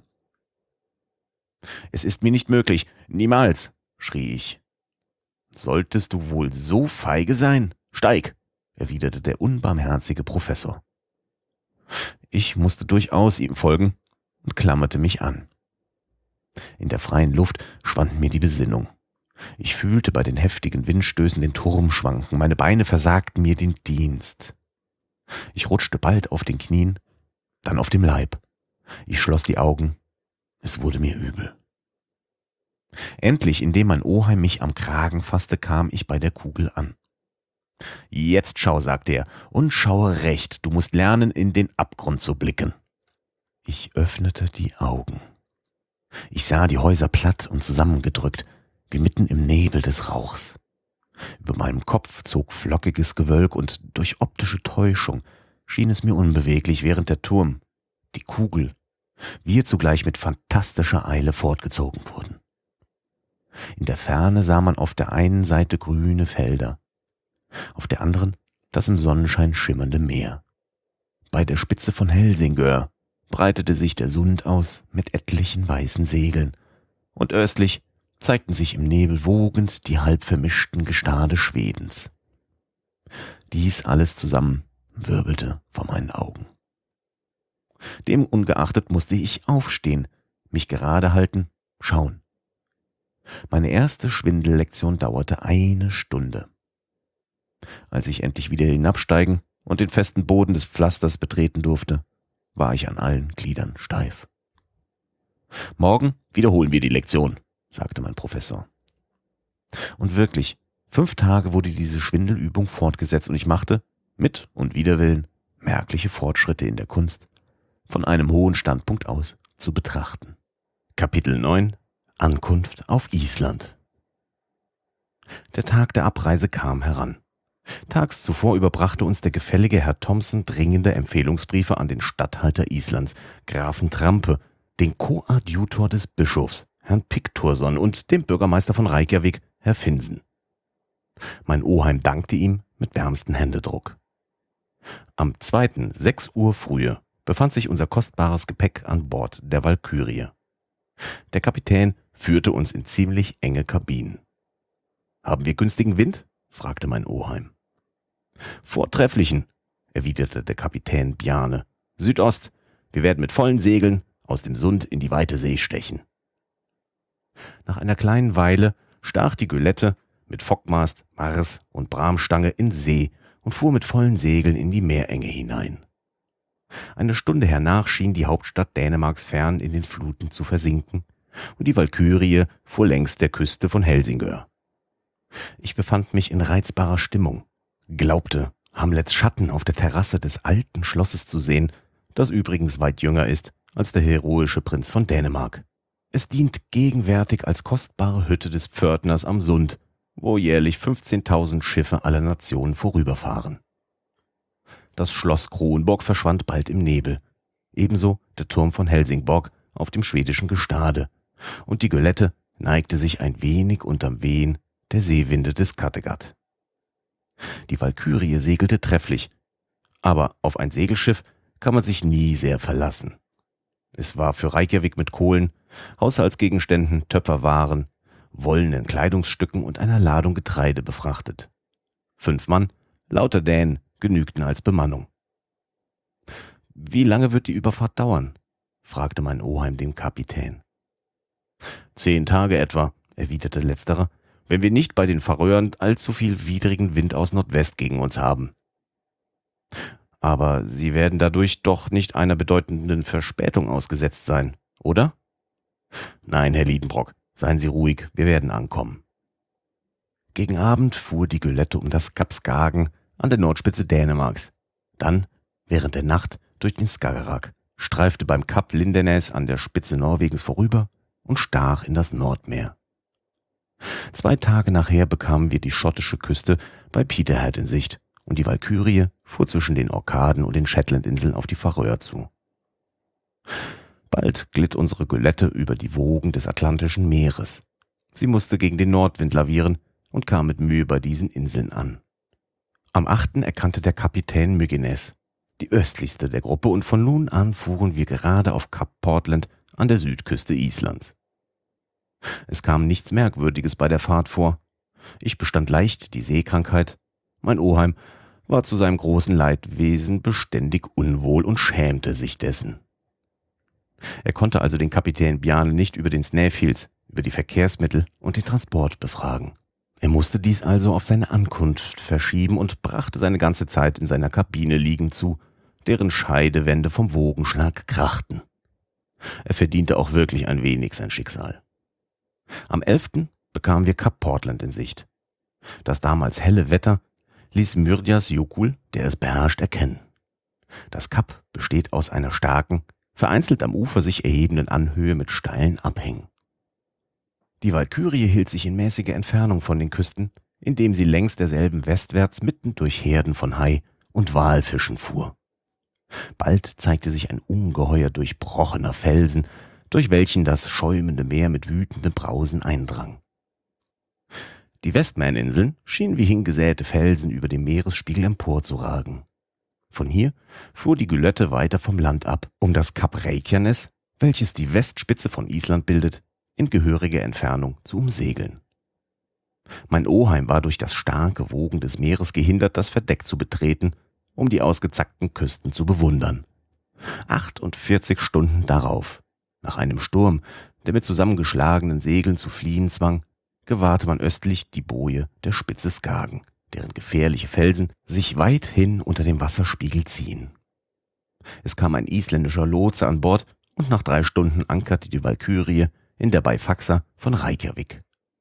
»Es ist mir nicht möglich, niemals«, schrie ich. »Solltest du wohl so feige sein? Steig«, erwiderte der unbarmherzige Professor. Ich musste durchaus ihm folgen und klammerte mich an. In der freien Luft schwand mir die Besinnung. Ich fühlte bei den heftigen Windstößen den Turm schwanken, meine Beine versagten mir den Dienst. Ich rutschte bald auf den Knien, dann auf dem Leib. Ich schloss die Augen, es wurde mir übel. Endlich, indem mein Oheim mich am Kragen fasste, kam ich bei der Kugel an. »Jetzt schau«, sagte er, »und schaue recht, du musst lernen, in den Abgrund zu blicken.« Ich öffnete die Augen. Ich sah die Häuser platt und zusammengedrückt, wie mitten im Nebel des Rauchs. Über meinem Kopf zog flockiges Gewölk und durch optische Täuschung schien es mir unbeweglich, während der Turm, die Kugel, wir zugleich mit fantastischer Eile fortgezogen wurden. In der Ferne sah man auf der einen Seite grüne Felder, auf der anderen das im Sonnenschein schimmernde Meer. Bei der Spitze von Helsingør breitete sich der Sund aus mit etlichen weißen Segeln, und östlich zeigten sich im Nebel wogend die halb vermischten Gestade Schwedens. Dies alles zusammen wirbelte vor meinen Augen. Demungeachtet musste ich aufstehen, mich gerade halten, schauen. Meine erste Schwindellektion dauerte 1 Stunde. Als ich endlich wieder hinabsteigen und den festen Boden des Pflasters betreten durfte, war ich an allen Gliedern steif. »Morgen wiederholen wir die Lektion«, sagte mein Professor. Und wirklich, 5 Tage wurde diese Schwindelübung fortgesetzt und ich machte, mit und Widerwillen, merkliche Fortschritte in der Kunst, von einem hohen Standpunkt aus zu betrachten. Kapitel 9: Ankunft auf Island. Der Tag der Abreise kam heran. Tags zuvor überbrachte uns der gefällige Herr Thomsen dringende Empfehlungsbriefe an den Statthalter Islands, Grafen Trampe, den Koadjutor des Bischofs, Herrn Pikturson, und dem Bürgermeister von Reykjavik, Herr Finsen. Mein Oheim dankte ihm mit wärmstem Händedruck. Am 2., 6 Uhr frühe, befand sich unser kostbares Gepäck an Bord der Walkürie. Der Kapitän führte uns in ziemlich enge Kabinen. »Haben wir günstigen Wind?« fragte mein Oheim. »Vortrefflichen«, erwiderte der Kapitän Bjarne. »Südost, wir werden mit vollen Segeln aus dem Sund in die weite See stechen.« Nach einer kleinen Weile stach die Gölette mit Fockmast, Mars und Bramstange in See und fuhr mit vollen Segeln in die Meerenge hinein. Eine Stunde hernach schien die Hauptstadt Dänemarks fern in den Fluten zu versinken, und die Walkürie fuhr längs der Küste von Helsingør. Ich befand mich in reizbarer Stimmung, glaubte, Hamlets Schatten auf der Terrasse des alten Schlosses zu sehen, das übrigens weit jünger ist als der heroische Prinz von Dänemark. Es dient gegenwärtig als kostbare Hütte des Pförtners am Sund, wo jährlich 15.000 Schiffe aller Nationen vorüberfahren. Das Schloss Kronborg verschwand bald im Nebel, ebenso der Turm von Helsingborg auf dem schwedischen Gestade, und die Gölette neigte sich ein wenig unterm Wehen der Seewinde des Kattegat. Die Walkürie segelte trefflich, aber auf ein Segelschiff kann man sich nie sehr verlassen. Es war für Reykjavik mit Kohlen, Haushaltsgegenständen, Töpferwaren, wollenen Kleidungsstücken und einer Ladung Getreide befrachtet. 5 Mann, lauter Dänen, genügten als Bemannung. »Wie lange wird die Überfahrt dauern?« fragte mein Oheim den Kapitän. 10 Tage etwa«, erwiderte letzterer, »wenn wir nicht bei den Färöern allzu viel widrigen Wind aus Nordwest gegen uns haben.« »Aber Sie werden dadurch doch nicht einer bedeutenden Verspätung ausgesetzt sein, oder?« »Nein, Herr Liedenbrock, seien Sie ruhig, wir werden ankommen.« Gegen Abend fuhr die Gölette um das Kap Skagen an der Nordspitze Dänemarks, dann während der Nacht durch den Skagerrak, streifte beim Kap Lindenes an der Spitze Norwegens vorüber und stach in das Nordmeer. 2 Tage nachher bekamen wir die schottische Küste bei Peterhead in Sicht, und die Walkürie fuhr zwischen den Orkaden und den Shetlandinseln auf die Färöer zu. Bald glitt unsere Gölette über die Wogen des Atlantischen Meeres. Sie musste gegen den Nordwind lavieren und kam mit Mühe bei diesen Inseln an. Am 8. erkannte der Kapitän Mygines, die östlichste der Gruppe, und von nun an fuhren wir gerade auf Kap Portland an der Südküste Islands. Es kam nichts Merkwürdiges bei der Fahrt vor. Ich bestand leicht die Seekrankheit. Mein Oheim war zu seinem großen Leidwesen beständig unwohl und schämte sich dessen. Er konnte also den Kapitän Bjarne nicht über den Snæfjells, über die Verkehrsmittel und den Transport befragen. Er musste dies also auf seine Ankunft verschieben und brachte seine ganze Zeit in seiner Kabine liegend zu, deren Scheidewände vom Wogenschlag krachten. Er verdiente auch wirklich ein wenig sein Schicksal. Am 11. bekamen wir Kap Portland in Sicht. Das damals helle Wetter ließ Myrdalsjökull, der es beherrscht, erkennen. Das Kap besteht aus einer starken, vereinzelt am Ufer sich erhebenden Anhöhe mit steilen Abhängen. Die Walkürie hielt sich in mäßiger Entfernung von den Küsten, indem sie längs derselben westwärts mitten durch Herden von Hai- und Walfischen fuhr. Bald zeigte sich ein ungeheuer durchbrochener Felsen, durch welchen das schäumende Meer mit wütendem Brausen eindrang. Die Westman-Inseln schienen wie hingesäte Felsen über dem Meeresspiegel emporzuragen. Von hier fuhr die Gölette weiter vom Land ab, um das Kap Reykjanes, welches die Westspitze von Island bildet, in gehöriger Entfernung zu umsegeln. Mein Oheim war durch das starke Wogen des Meeres gehindert, das Verdeck zu betreten, um die ausgezackten Küsten zu bewundern. 48 Stunden darauf, nach einem Sturm, der mit zusammengeschlagenen Segeln zu fliehen zwang, gewahrte man östlich die Boje der Spitze Skagen, deren gefährliche Felsen sich weithin unter dem Wasserspiegel ziehen. Es kam ein isländischer Lotse an Bord und nach 3 Stunden ankerte die Walkürie in der Beifaxa von Reykjavik.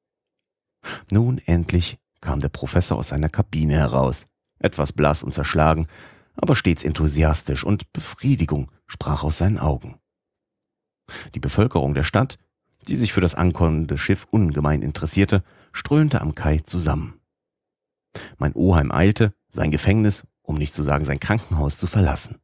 Nun endlich kam der Professor aus seiner Kabine heraus, etwas blass und zerschlagen, aber stets enthusiastisch, und Befriedigung sprach aus seinen Augen. Die Bevölkerung der Stadt, die sich für das ankommende Schiff ungemein interessierte, strömte am Kai zusammen. Mein Oheim eilte, sein Gefängnis, um nicht zu sagen sein Krankenhaus, zu verlassen.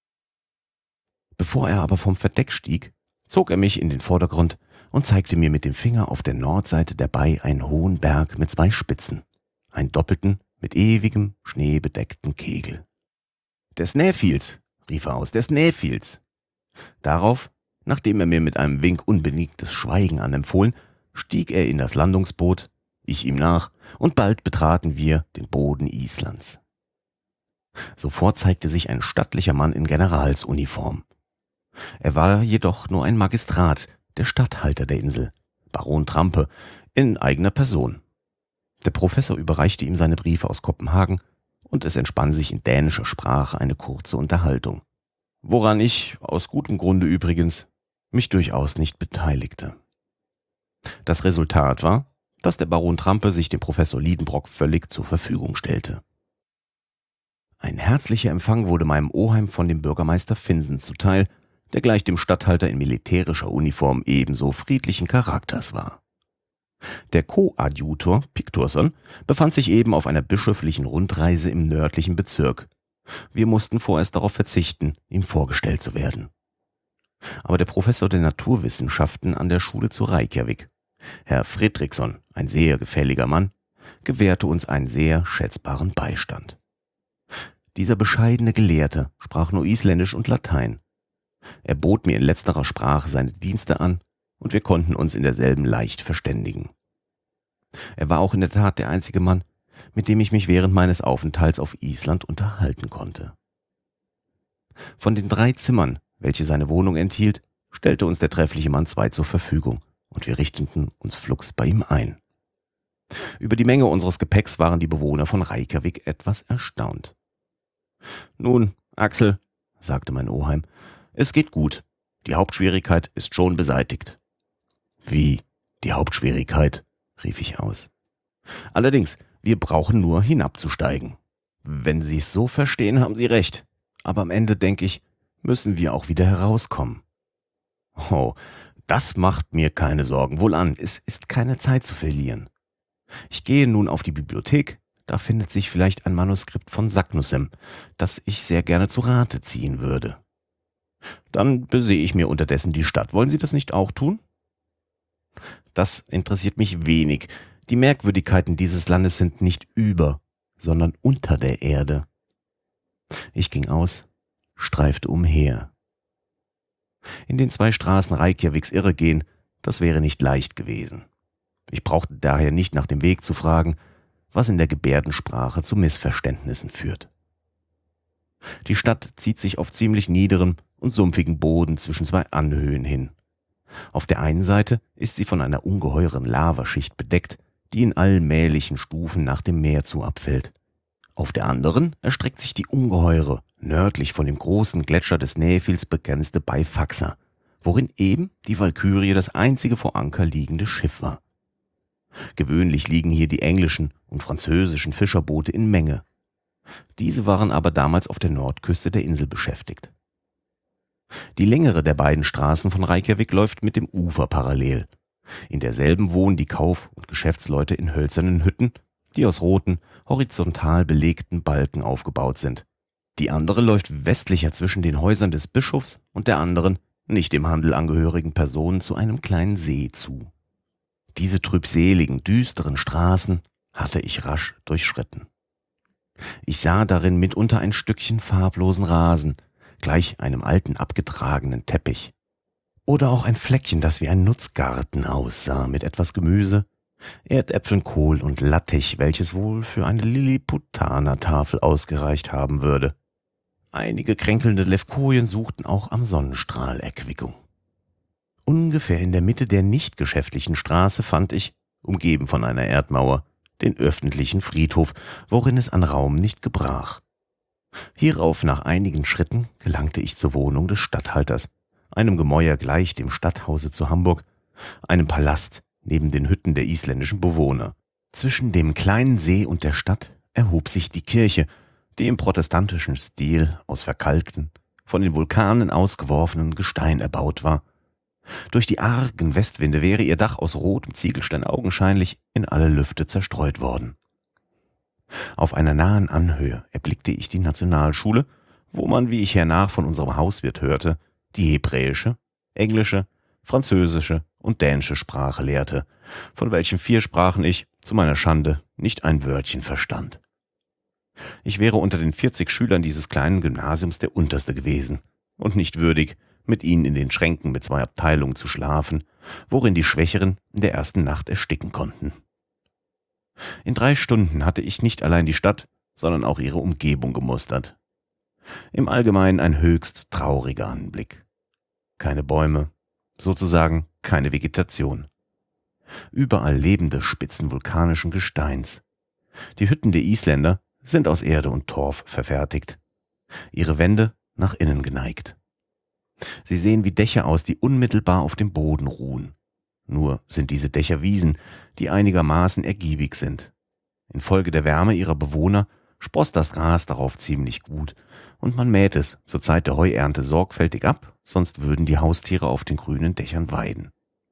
Bevor er aber vom Verdeck stieg, zog er mich in den Vordergrund und zeigte mir mit dem Finger auf der Nordseite der Bai einen hohen Berg mit 2 Spitzen, einen doppelten, mit ewigem, schneebedeckten Kegel. »Der Snæfellsnes«, rief er aus, »der Snæfellsnes«. Darauf, nachdem er mir mit einem Wink unbedingtes Schweigen anempfohlen, stieg er in das Landungsboot, ich ihm nach, und bald betraten wir den Boden Islands. Sofort zeigte sich ein stattlicher Mann in Generalsuniform. Er war jedoch nur ein Magistrat, der Statthalter der Insel, Baron Trampe, in eigener Person. Der Professor überreichte ihm seine Briefe aus Kopenhagen, und es entspann sich in dänischer Sprache eine kurze Unterhaltung, woran ich, aus gutem Grunde übrigens, mich durchaus nicht beteiligte. Das Resultat war, dass der Baron Trampe sich dem Professor Liedenbrock völlig zur Verfügung stellte. Ein herzlicher Empfang wurde meinem Oheim von dem Bürgermeister Finsen zuteil, der gleich dem Statthalter in militärischer Uniform ebenso friedlichen Charakters war. Der Koadjutor Pikturson befand sich eben auf einer bischöflichen Rundreise im nördlichen Bezirk. Wir mussten vorerst darauf verzichten, ihm vorgestellt zu werden. Aber der Professor der Naturwissenschaften an der Schule zu Reykjavik, Herr Fredriksson, ein sehr gefälliger Mann, gewährte uns einen sehr schätzbaren Beistand. Dieser bescheidene Gelehrte sprach nur Isländisch und Latein. Er bot mir in letzterer Sprache seine Dienste an, und wir konnten uns in derselben leicht verständigen. Er war auch in der Tat der einzige Mann, mit dem ich mich während meines Aufenthalts auf Island unterhalten konnte. Von den 3 Zimmern, welche seine Wohnung enthielt, stellte uns der treffliche Mann 2 zur Verfügung, und wir richteten uns flugs bei ihm ein. Über die Menge unseres Gepäcks waren die Bewohner von Reykjavik etwas erstaunt. »Nun, Axel«, sagte mein Oheim, »es geht gut. Die Hauptschwierigkeit ist schon beseitigt.« »Wie, die Hauptschwierigkeit?«, rief ich aus. »Allerdings, wir brauchen nur hinabzusteigen.« »Wenn Sie es so verstehen, haben Sie recht. Aber am Ende, denke ich, müssen wir auch wieder herauskommen.« »Oh, das macht mir keine Sorgen. Wohlan, es ist keine Zeit zu verlieren. Ich gehe nun auf die Bibliothek, da findet sich vielleicht ein Manuskript von Saknussemm, das ich sehr gerne zu Rate ziehen würde. Dann besehe ich mir unterdessen die Stadt. Wollen Sie das nicht auch tun?« »Das interessiert mich wenig. Die Merkwürdigkeiten dieses Landes sind nicht über, sondern unter der Erde.« Ich ging aus, streifte umher. In den 2 Straßen Reykjaviks irregehen, das wäre nicht leicht gewesen. Ich brauchte daher nicht nach dem Weg zu fragen, was in der Gebärdensprache zu Missverständnissen führt. Die Stadt zieht sich auf ziemlich niederem und sumpfigen Boden zwischen 2 Anhöhen hin. Auf der einen Seite ist sie von einer ungeheuren Lavaschicht bedeckt, die in allmählichen Stufen nach dem Meer zu abfällt. Auf der anderen erstreckt sich die ungeheure, nördlich von dem großen Gletscher des Snæfellsnes begrenzte Beifaxa, worin eben die Walkürie das einzige vor Anker liegende Schiff war. Gewöhnlich liegen hier die englischen und französischen Fischerboote in Menge. Diese waren aber damals auf der Nordküste der Insel beschäftigt. Die längere der beiden Straßen von Reykjavik läuft mit dem Ufer parallel. In derselben wohnen die Kauf- und Geschäftsleute in hölzernen Hütten, die aus roten, horizontal belegten Balken aufgebaut sind. Die andere läuft westlicher zwischen den Häusern des Bischofs und der anderen, nicht dem Handel angehörigen Personen zu einem kleinen See zu. Diese trübseligen, düsteren Straßen hatte ich rasch durchschritten. Ich sah darin mitunter ein Stückchen farblosen Rasen, gleich einem alten abgetragenen Teppich. Oder auch ein Fleckchen, das wie ein Nutzgarten aussah, mit etwas Gemüse, Erdäpfeln, Kohl und Lattich, welches wohl für eine Lilliputaner-Tafel ausgereicht haben würde. Einige kränkelnde Levkojen suchten auch am Sonnenstrahl Erquickung. Ungefähr in der Mitte der nicht geschäftlichen Straße fand ich, umgeben von einer Erdmauer, den öffentlichen Friedhof, worin es an Raum nicht gebrach. Hierauf nach einigen Schritten gelangte ich zur Wohnung des Statthalters, einem Gemäuer gleich dem Stadthause zu Hamburg, einem Palast neben den Hütten der isländischen Bewohner. Zwischen dem kleinen See und der Stadt erhob sich die Kirche, die im protestantischen Stil aus verkalkten, von den Vulkanen ausgeworfenen Gestein erbaut war. Durch die argen Westwinde wäre ihr Dach aus rotem Ziegelstein augenscheinlich in alle Lüfte zerstreut worden. Auf einer nahen Anhöhe erblickte ich die Nationalschule, wo man, wie ich hernach von unserem Hauswirt hörte, die hebräische, englische, französische und dänische Sprache lehrte, von welchen 4 Sprachen ich, zu meiner Schande, nicht ein Wörtchen verstand. Ich wäre unter den 40 Schülern dieses kleinen Gymnasiums der Unterste gewesen und nicht würdig, mit ihnen in den Schränken mit 2 Abteilungen zu schlafen, worin die Schwächeren in der ersten Nacht ersticken konnten. In 3 Stunden hatte ich nicht allein die Stadt, sondern auch ihre Umgebung gemustert. Im Allgemeinen ein höchst trauriger Anblick. Keine Bäume, sozusagen keine Vegetation. Überall lebende Spitzen vulkanischen Gesteins. Die Hütten der Isländer sind aus Erde und Torf verfertigt. Ihre Wände nach innen geneigt. Sie sehen wie Dächer aus, die unmittelbar auf dem Boden ruhen. Nur sind diese Dächer Wiesen, die einigermaßen ergiebig sind. Infolge der Wärme ihrer Bewohner sproßt das Gras darauf ziemlich gut und man mäht es zur Zeit der Heuernte sorgfältig ab, sonst würden die Haustiere auf den grünen Dächern weiden.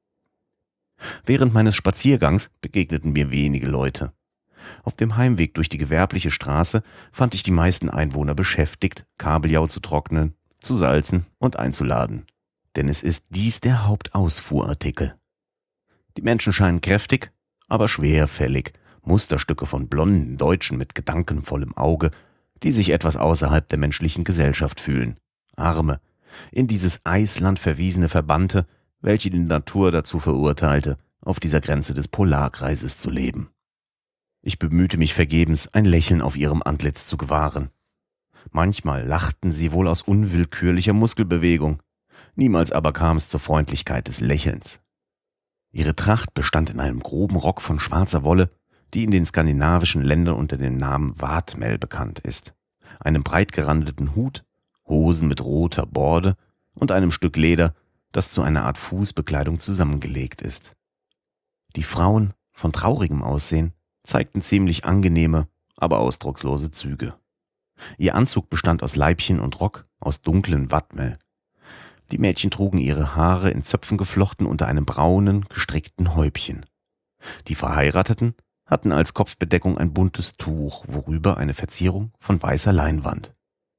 Während meines Spaziergangs begegneten mir wenige Leute. Auf dem Heimweg durch die gewerbliche Straße fand ich die meisten Einwohner beschäftigt, Kabeljau zu trocknen, zu salzen und einzuladen. Denn es ist dies der Hauptausfuhrartikel. Die Menschen scheinen kräftig, aber schwerfällig, Musterstücke von blonden Deutschen mit gedankenvollem Auge, die sich etwas außerhalb der menschlichen Gesellschaft fühlen. Arme, in dieses Eisland verwiesene Verbannte, welche die Natur dazu verurteilte, auf dieser Grenze des Polarkreises zu leben. Ich bemühte mich vergebens, ein Lächeln auf ihrem Antlitz zu gewahren. Manchmal lachten sie wohl aus unwillkürlicher Muskelbewegung, niemals aber kam es zur Freundlichkeit des Lächelns. Ihre Tracht bestand in einem groben Rock von schwarzer Wolle, die in den skandinavischen Ländern unter dem Namen Vatmel bekannt ist, einem breit gerandeten Hut, Hosen mit roter Borde und einem Stück Leder, das zu einer Art Fußbekleidung zusammengelegt ist. Die Frauen, von traurigem Aussehen, zeigten ziemlich angenehme, aber ausdruckslose Züge. Ihr Anzug bestand aus Leibchen und Rock aus dunklen Vatmel. Die Mädchen trugen ihre Haare in Zöpfen geflochten unter einem braunen, gestrickten Häubchen. Die Verheirateten hatten als Kopfbedeckung ein buntes Tuch, worüber eine Verzierung von weißer Leinwand.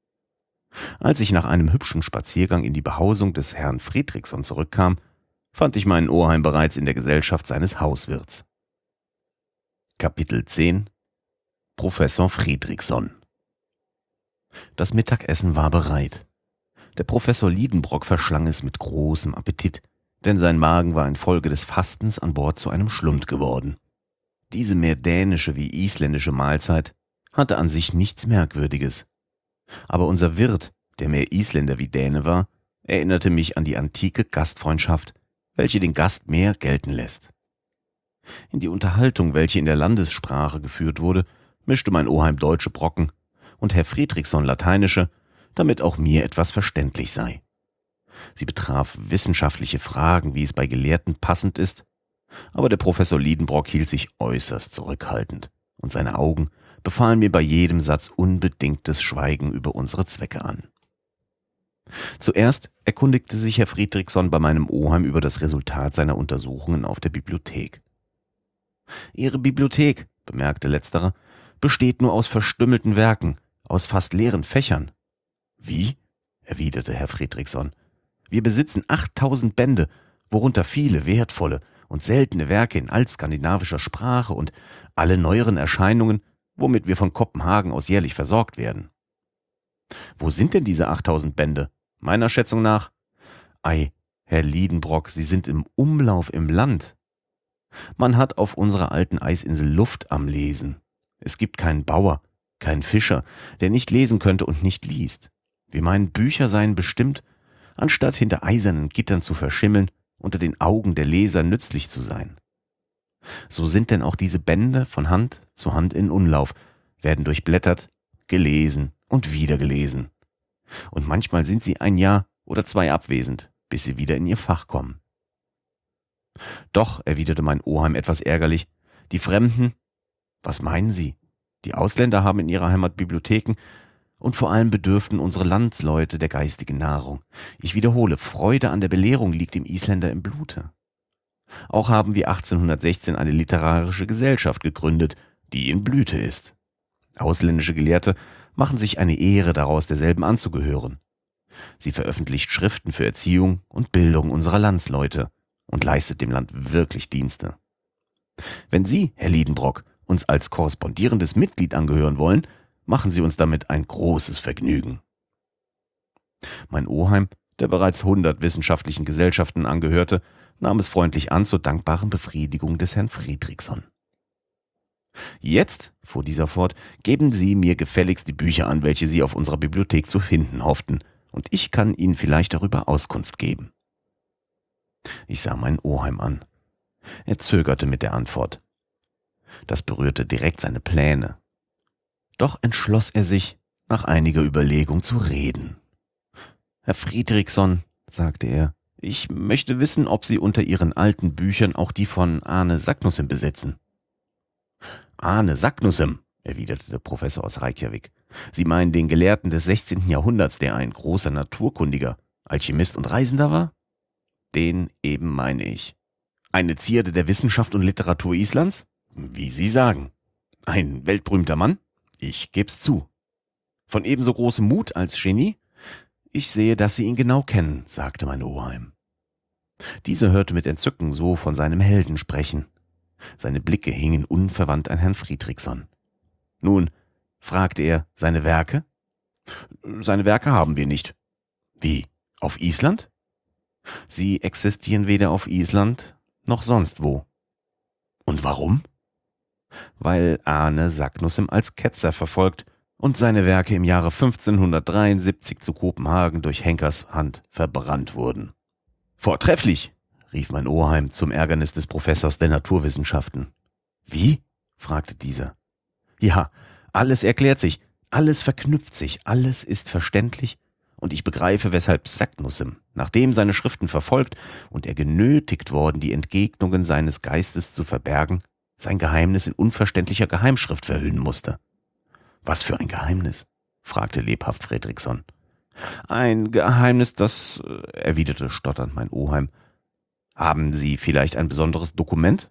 Als ich nach einem hübschen Spaziergang in die Behausung des Herrn Fredriksson zurückkam, fand ich meinen Oheim bereits in der Gesellschaft seines Hauswirts. Kapitel 10 Professor Fredriksson. Das Mittagessen war bereit. Der Professor Liedenbrock verschlang es mit großem Appetit, denn sein Magen war infolge des Fastens an Bord zu einem Schlund geworden. Diese mehr dänische wie isländische Mahlzeit hatte an sich nichts Merkwürdiges. Aber unser Wirt, der mehr Isländer wie Däne war, erinnerte mich an die antike Gastfreundschaft, welche den Gast mehr gelten lässt. In die Unterhaltung, welche in der Landessprache geführt wurde, mischte mein Oheim deutsche Brocken und Herr Fredriksson lateinische, damit auch mir etwas verständlich sei. Sie betraf wissenschaftliche Fragen, wie es bei Gelehrten passend ist, aber der Professor Liedenbrock hielt sich äußerst zurückhaltend und seine Augen befahlen mir bei jedem Satz unbedingtes Schweigen über unsere Zwecke an. Zuerst erkundigte sich Herr Fredriksson bei meinem Oheim über das Resultat seiner Untersuchungen auf der Bibliothek. »Ihre Bibliothek«, bemerkte letzterer, »besteht nur aus verstümmelten Werken, aus fast leeren Fächern.« »Wie?« erwiderte Herr Fredriksson. »Wir besitzen 8000 Bände, worunter viele wertvolle und seltene Werke in altskandinavischer Sprache und alle neueren Erscheinungen, womit wir von Kopenhagen aus jährlich versorgt werden.« »Wo sind denn diese 8000 Bände? Meiner Schätzung nach?« »Ei, Herr Liedenbrock, sie sind im Umlauf im Land. Man hat auf unserer alten Eisinsel Luft am Lesen. Es gibt keinen Bauer, keinen Fischer, der nicht lesen könnte und nicht liest. Wir meinen, Bücher seien bestimmt, anstatt hinter eisernen Gittern zu verschimmeln unter den Augen der Leser nützlich zu sein. So sind denn auch diese Bände von Hand zu Hand in Umlauf, werden durchblättert, gelesen und wieder gelesen. Und manchmal sind sie 1 Jahr oder 2 abwesend, bis sie wieder in ihr Fach kommen. Doch, erwiderte mein Oheim etwas ärgerlich, die Fremden, was meinen Sie? Die Ausländer haben in ihrer Heimat Bibliotheken und vor allem bedürften unsere Landsleute der geistigen Nahrung. Ich wiederhole, Freude an der Belehrung liegt dem Isländer im Blute. Auch haben wir 1816 eine literarische Gesellschaft gegründet, die in Blüte ist. Ausländische Gelehrte machen sich eine Ehre daraus, derselben anzugehören. Sie veröffentlicht Schriften für Erziehung und Bildung unserer Landsleute und leistet dem Land wirklich Dienste. Wenn Sie, Herr Liedenbrock, uns als korrespondierendes Mitglied angehören wollen, machen Sie uns damit ein großes Vergnügen. Mein Oheim, der bereits 100 wissenschaftlichen Gesellschaften angehörte, nahm es freundlich an zur dankbaren Befriedigung des Herrn Fridriksson. Jetzt, fuhr dieser fort, geben Sie mir gefälligst die Bücher an, welche Sie auf unserer Bibliothek zu finden hofften, und ich kann Ihnen vielleicht darüber Auskunft geben. Ich sah meinen Oheim an. Er zögerte mit der Antwort. Das berührte direkt seine Pläne. Doch entschloss er sich, nach einiger Überlegung zu reden. »Herr Fridriksson«, sagte er, »ich möchte wissen, ob Sie unter Ihren alten Büchern auch die von Arne Saknussemm besitzen.« »Arne Saknussemm«, erwiderte der Professor aus Reykjavik. »Sie meinen den Gelehrten des 16. Jahrhunderts, der ein großer Naturkundiger, Alchemist und Reisender war?« »Den eben meine ich.« »Eine Zierde der Wissenschaft und Literatur Islands?« »Wie Sie sagen.« »Ein weltberühmter Mann?« »Ich geb's zu.« »Von ebenso großem Mut als Genie?« »Ich sehe, dass Sie ihn genau kennen«, sagte mein Oheim. Dieser hörte mit Entzücken so von seinem Helden sprechen. Seine Blicke hingen unverwandt an Herrn Fridriksson. »Nun«, fragte er, »seine Werke?« »Seine Werke haben wir nicht.« »Wie, auf Island?« »Sie existieren weder auf Island noch sonst wo.« »Und warum?« »Weil Arne Saknussemm als Ketzer verfolgt und seine Werke im Jahre 1573 zu Kopenhagen durch Henkers Hand verbrannt wurden.« »Vortrefflich«, rief mein Oheim zum Ärgernis des Professors der Naturwissenschaften. »Wie?« fragte dieser. »Ja, alles erklärt sich, alles verknüpft sich, alles ist verständlich, und ich begreife, weshalb Saknussemm, nachdem seine Schriften verfolgt und er genötigt worden, die Entgegnungen seines Geistes zu verbergen, sein Geheimnis in unverständlicher Geheimschrift verhüllen musste.« »Was für ein Geheimnis?« fragte lebhaft Fridriksson. »Ein Geheimnis, das«, erwiderte stotternd mein Oheim. »Haben Sie vielleicht ein besonderes Dokument?«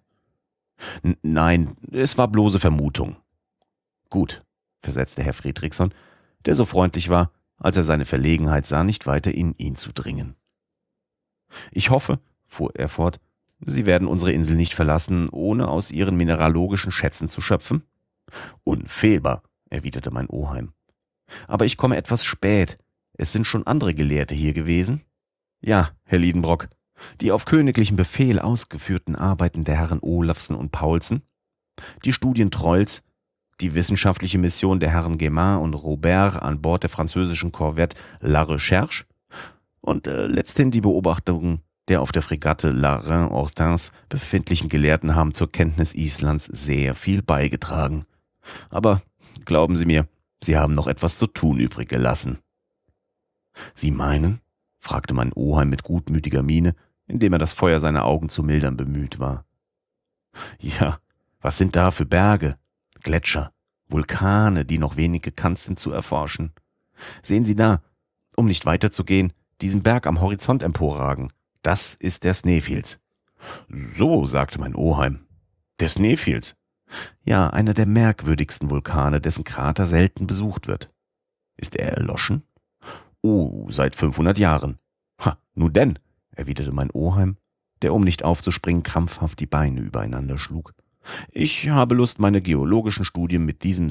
»Nein, es war bloße Vermutung.« »Gut«, versetzte Herr Fridriksson, der so freundlich war, als er seine Verlegenheit sah, nicht weiter in ihn zu dringen. »Ich hoffe«, fuhr er fort, »Sie werden unsere Insel nicht verlassen, ohne aus ihren mineralogischen Schätzen zu schöpfen?« »Unfehlbar«, erwiderte mein Oheim. »Aber ich komme etwas spät. Es sind schon andere Gelehrte hier gewesen?« »Ja, Herr Liedenbrock, die auf königlichen Befehl ausgeführten Arbeiten der Herren Olafsen und Paulsen, die Studien Trolls, die wissenschaftliche Mission der Herren Guémin und Robert an Bord der französischen Korvette La Recherche und letzthin die Beobachtungen der auf der Fregatte La Reine Hortense befindlichen Gelehrten haben zur Kenntnis Islands sehr viel beigetragen. Aber glauben Sie mir, Sie haben noch etwas zu tun übrig gelassen.« »Sie meinen?«, fragte mein Oheim mit gutmütiger Miene, indem er das Feuer seiner Augen zu mildern bemüht war. »Ja, was sind da für Berge, Gletscher, Vulkane, die noch wenig gekannt sind, zu erforschen? Sehen Sie da, um nicht weiterzugehen, diesen Berg am Horizont emporragen. Das ist der Snæfjells.« »So«, sagte mein Oheim. »Der Snæfjells?« »Ja, einer der merkwürdigsten Vulkane, dessen Krater selten besucht wird.« »Ist er erloschen?« »Oh, seit 500 Jahren.« »Ha, nun denn«, erwiderte mein Oheim, der, um nicht aufzuspringen, krampfhaft die Beine übereinander schlug. »Ich habe Lust, meine geologischen Studien mit diesem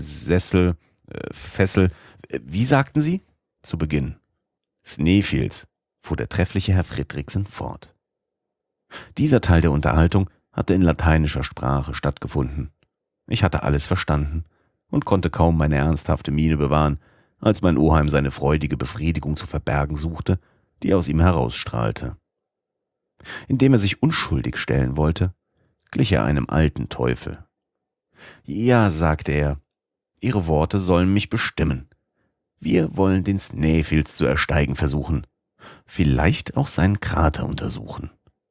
wie sagten Sie?« »Zu beginnen.« »Snæfjells«, fuhr der treffliche Herr Fridriksson fort. Dieser Teil der Unterhaltung hatte in lateinischer Sprache stattgefunden. Ich hatte alles verstanden und konnte kaum meine ernsthafte Miene bewahren, als mein Oheim seine freudige Befriedigung zu verbergen suchte, die aus ihm herausstrahlte. Indem er sich unschuldig stellen wollte, glich er einem alten Teufel. »Ja«, sagte er, »Ihre Worte sollen mich bestimmen. Wir wollen den Snæfellsnes zu ersteigen versuchen, vielleicht auch seinen Krater untersuchen.«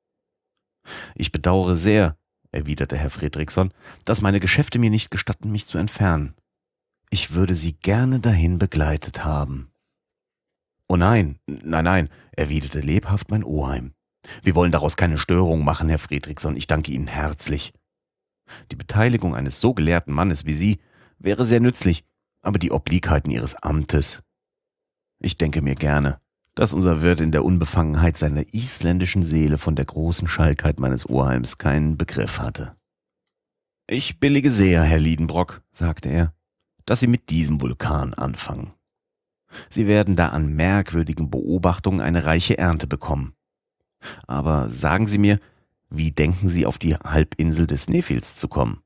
»Ich bedauere sehr«, erwiderte Herr Fredriksson, »dass meine Geschäfte mir nicht gestatten, mich zu entfernen. Ich würde Sie gerne dahin begleitet haben.« »Oh nein, nein«, erwiderte lebhaft mein Oheim. »Wir wollen daraus keine Störung machen, Herr Fredriksson. Ich danke Ihnen herzlich. Die Beteiligung eines so gelehrten Mannes wie Sie wäre sehr nützlich, aber die Obliegheiten Ihres Amtes. Ich denke mir gerne, dass unser Wirt in der Unbefangenheit seiner isländischen Seele von der großen Schalkheit meines Oheims keinen Begriff hatte.« »Ich billige sehr, Herr Liedenbrock«, sagte er, »dass Sie mit diesem Vulkan anfangen. Sie werden da an merkwürdigen Beobachtungen eine reiche Ernte bekommen. Aber sagen Sie mir, wie denken Sie auf die Halbinsel des Snæfellsnes zu kommen?«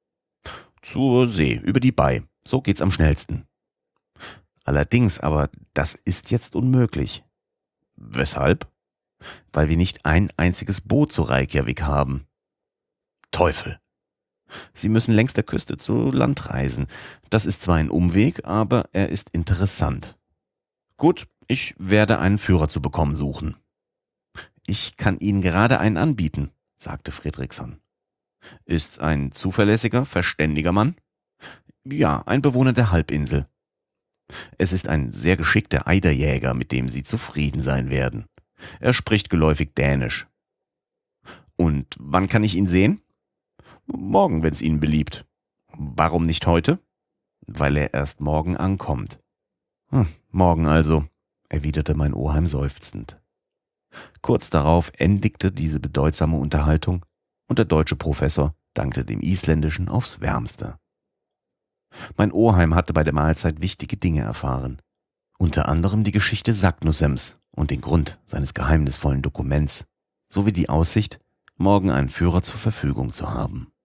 »Zur See, über die Bai. So geht's am schnellsten.« »Allerdings, aber das ist jetzt unmöglich.« »Weshalb?« »Weil wir nicht ein einziges Boot zu Reykjavik haben.« »Teufel! Sie müssen längs der Küste zu Land reisen. Das ist zwar ein Umweg, aber er ist interessant. Gut, ich werde einen Führer zu bekommen suchen.« »Ich kann Ihnen gerade einen anbieten«, sagte Fredriksson. »Ist's ein zuverlässiger, verständiger Mann?« »Ja, ein Bewohner der Halbinsel. Es ist ein sehr geschickter Eiderjäger, mit dem Sie zufrieden sein werden. Er spricht geläufig Dänisch.« »Und wann kann ich ihn sehen?« »Morgen, wenn's Ihnen beliebt.« »Warum nicht heute?« »Weil er erst morgen ankommt.« »Morgen also«, erwiderte mein Oheim seufzend. Kurz darauf endigte diese bedeutsame Unterhaltung und der deutsche Professor dankte dem Isländischen aufs Wärmste. Mein Oheim hatte bei der Mahlzeit wichtige Dinge erfahren, unter anderem die Geschichte Sagnusems und den Grund seines geheimnisvollen Dokuments, sowie die Aussicht, morgen einen Führer zur Verfügung zu haben.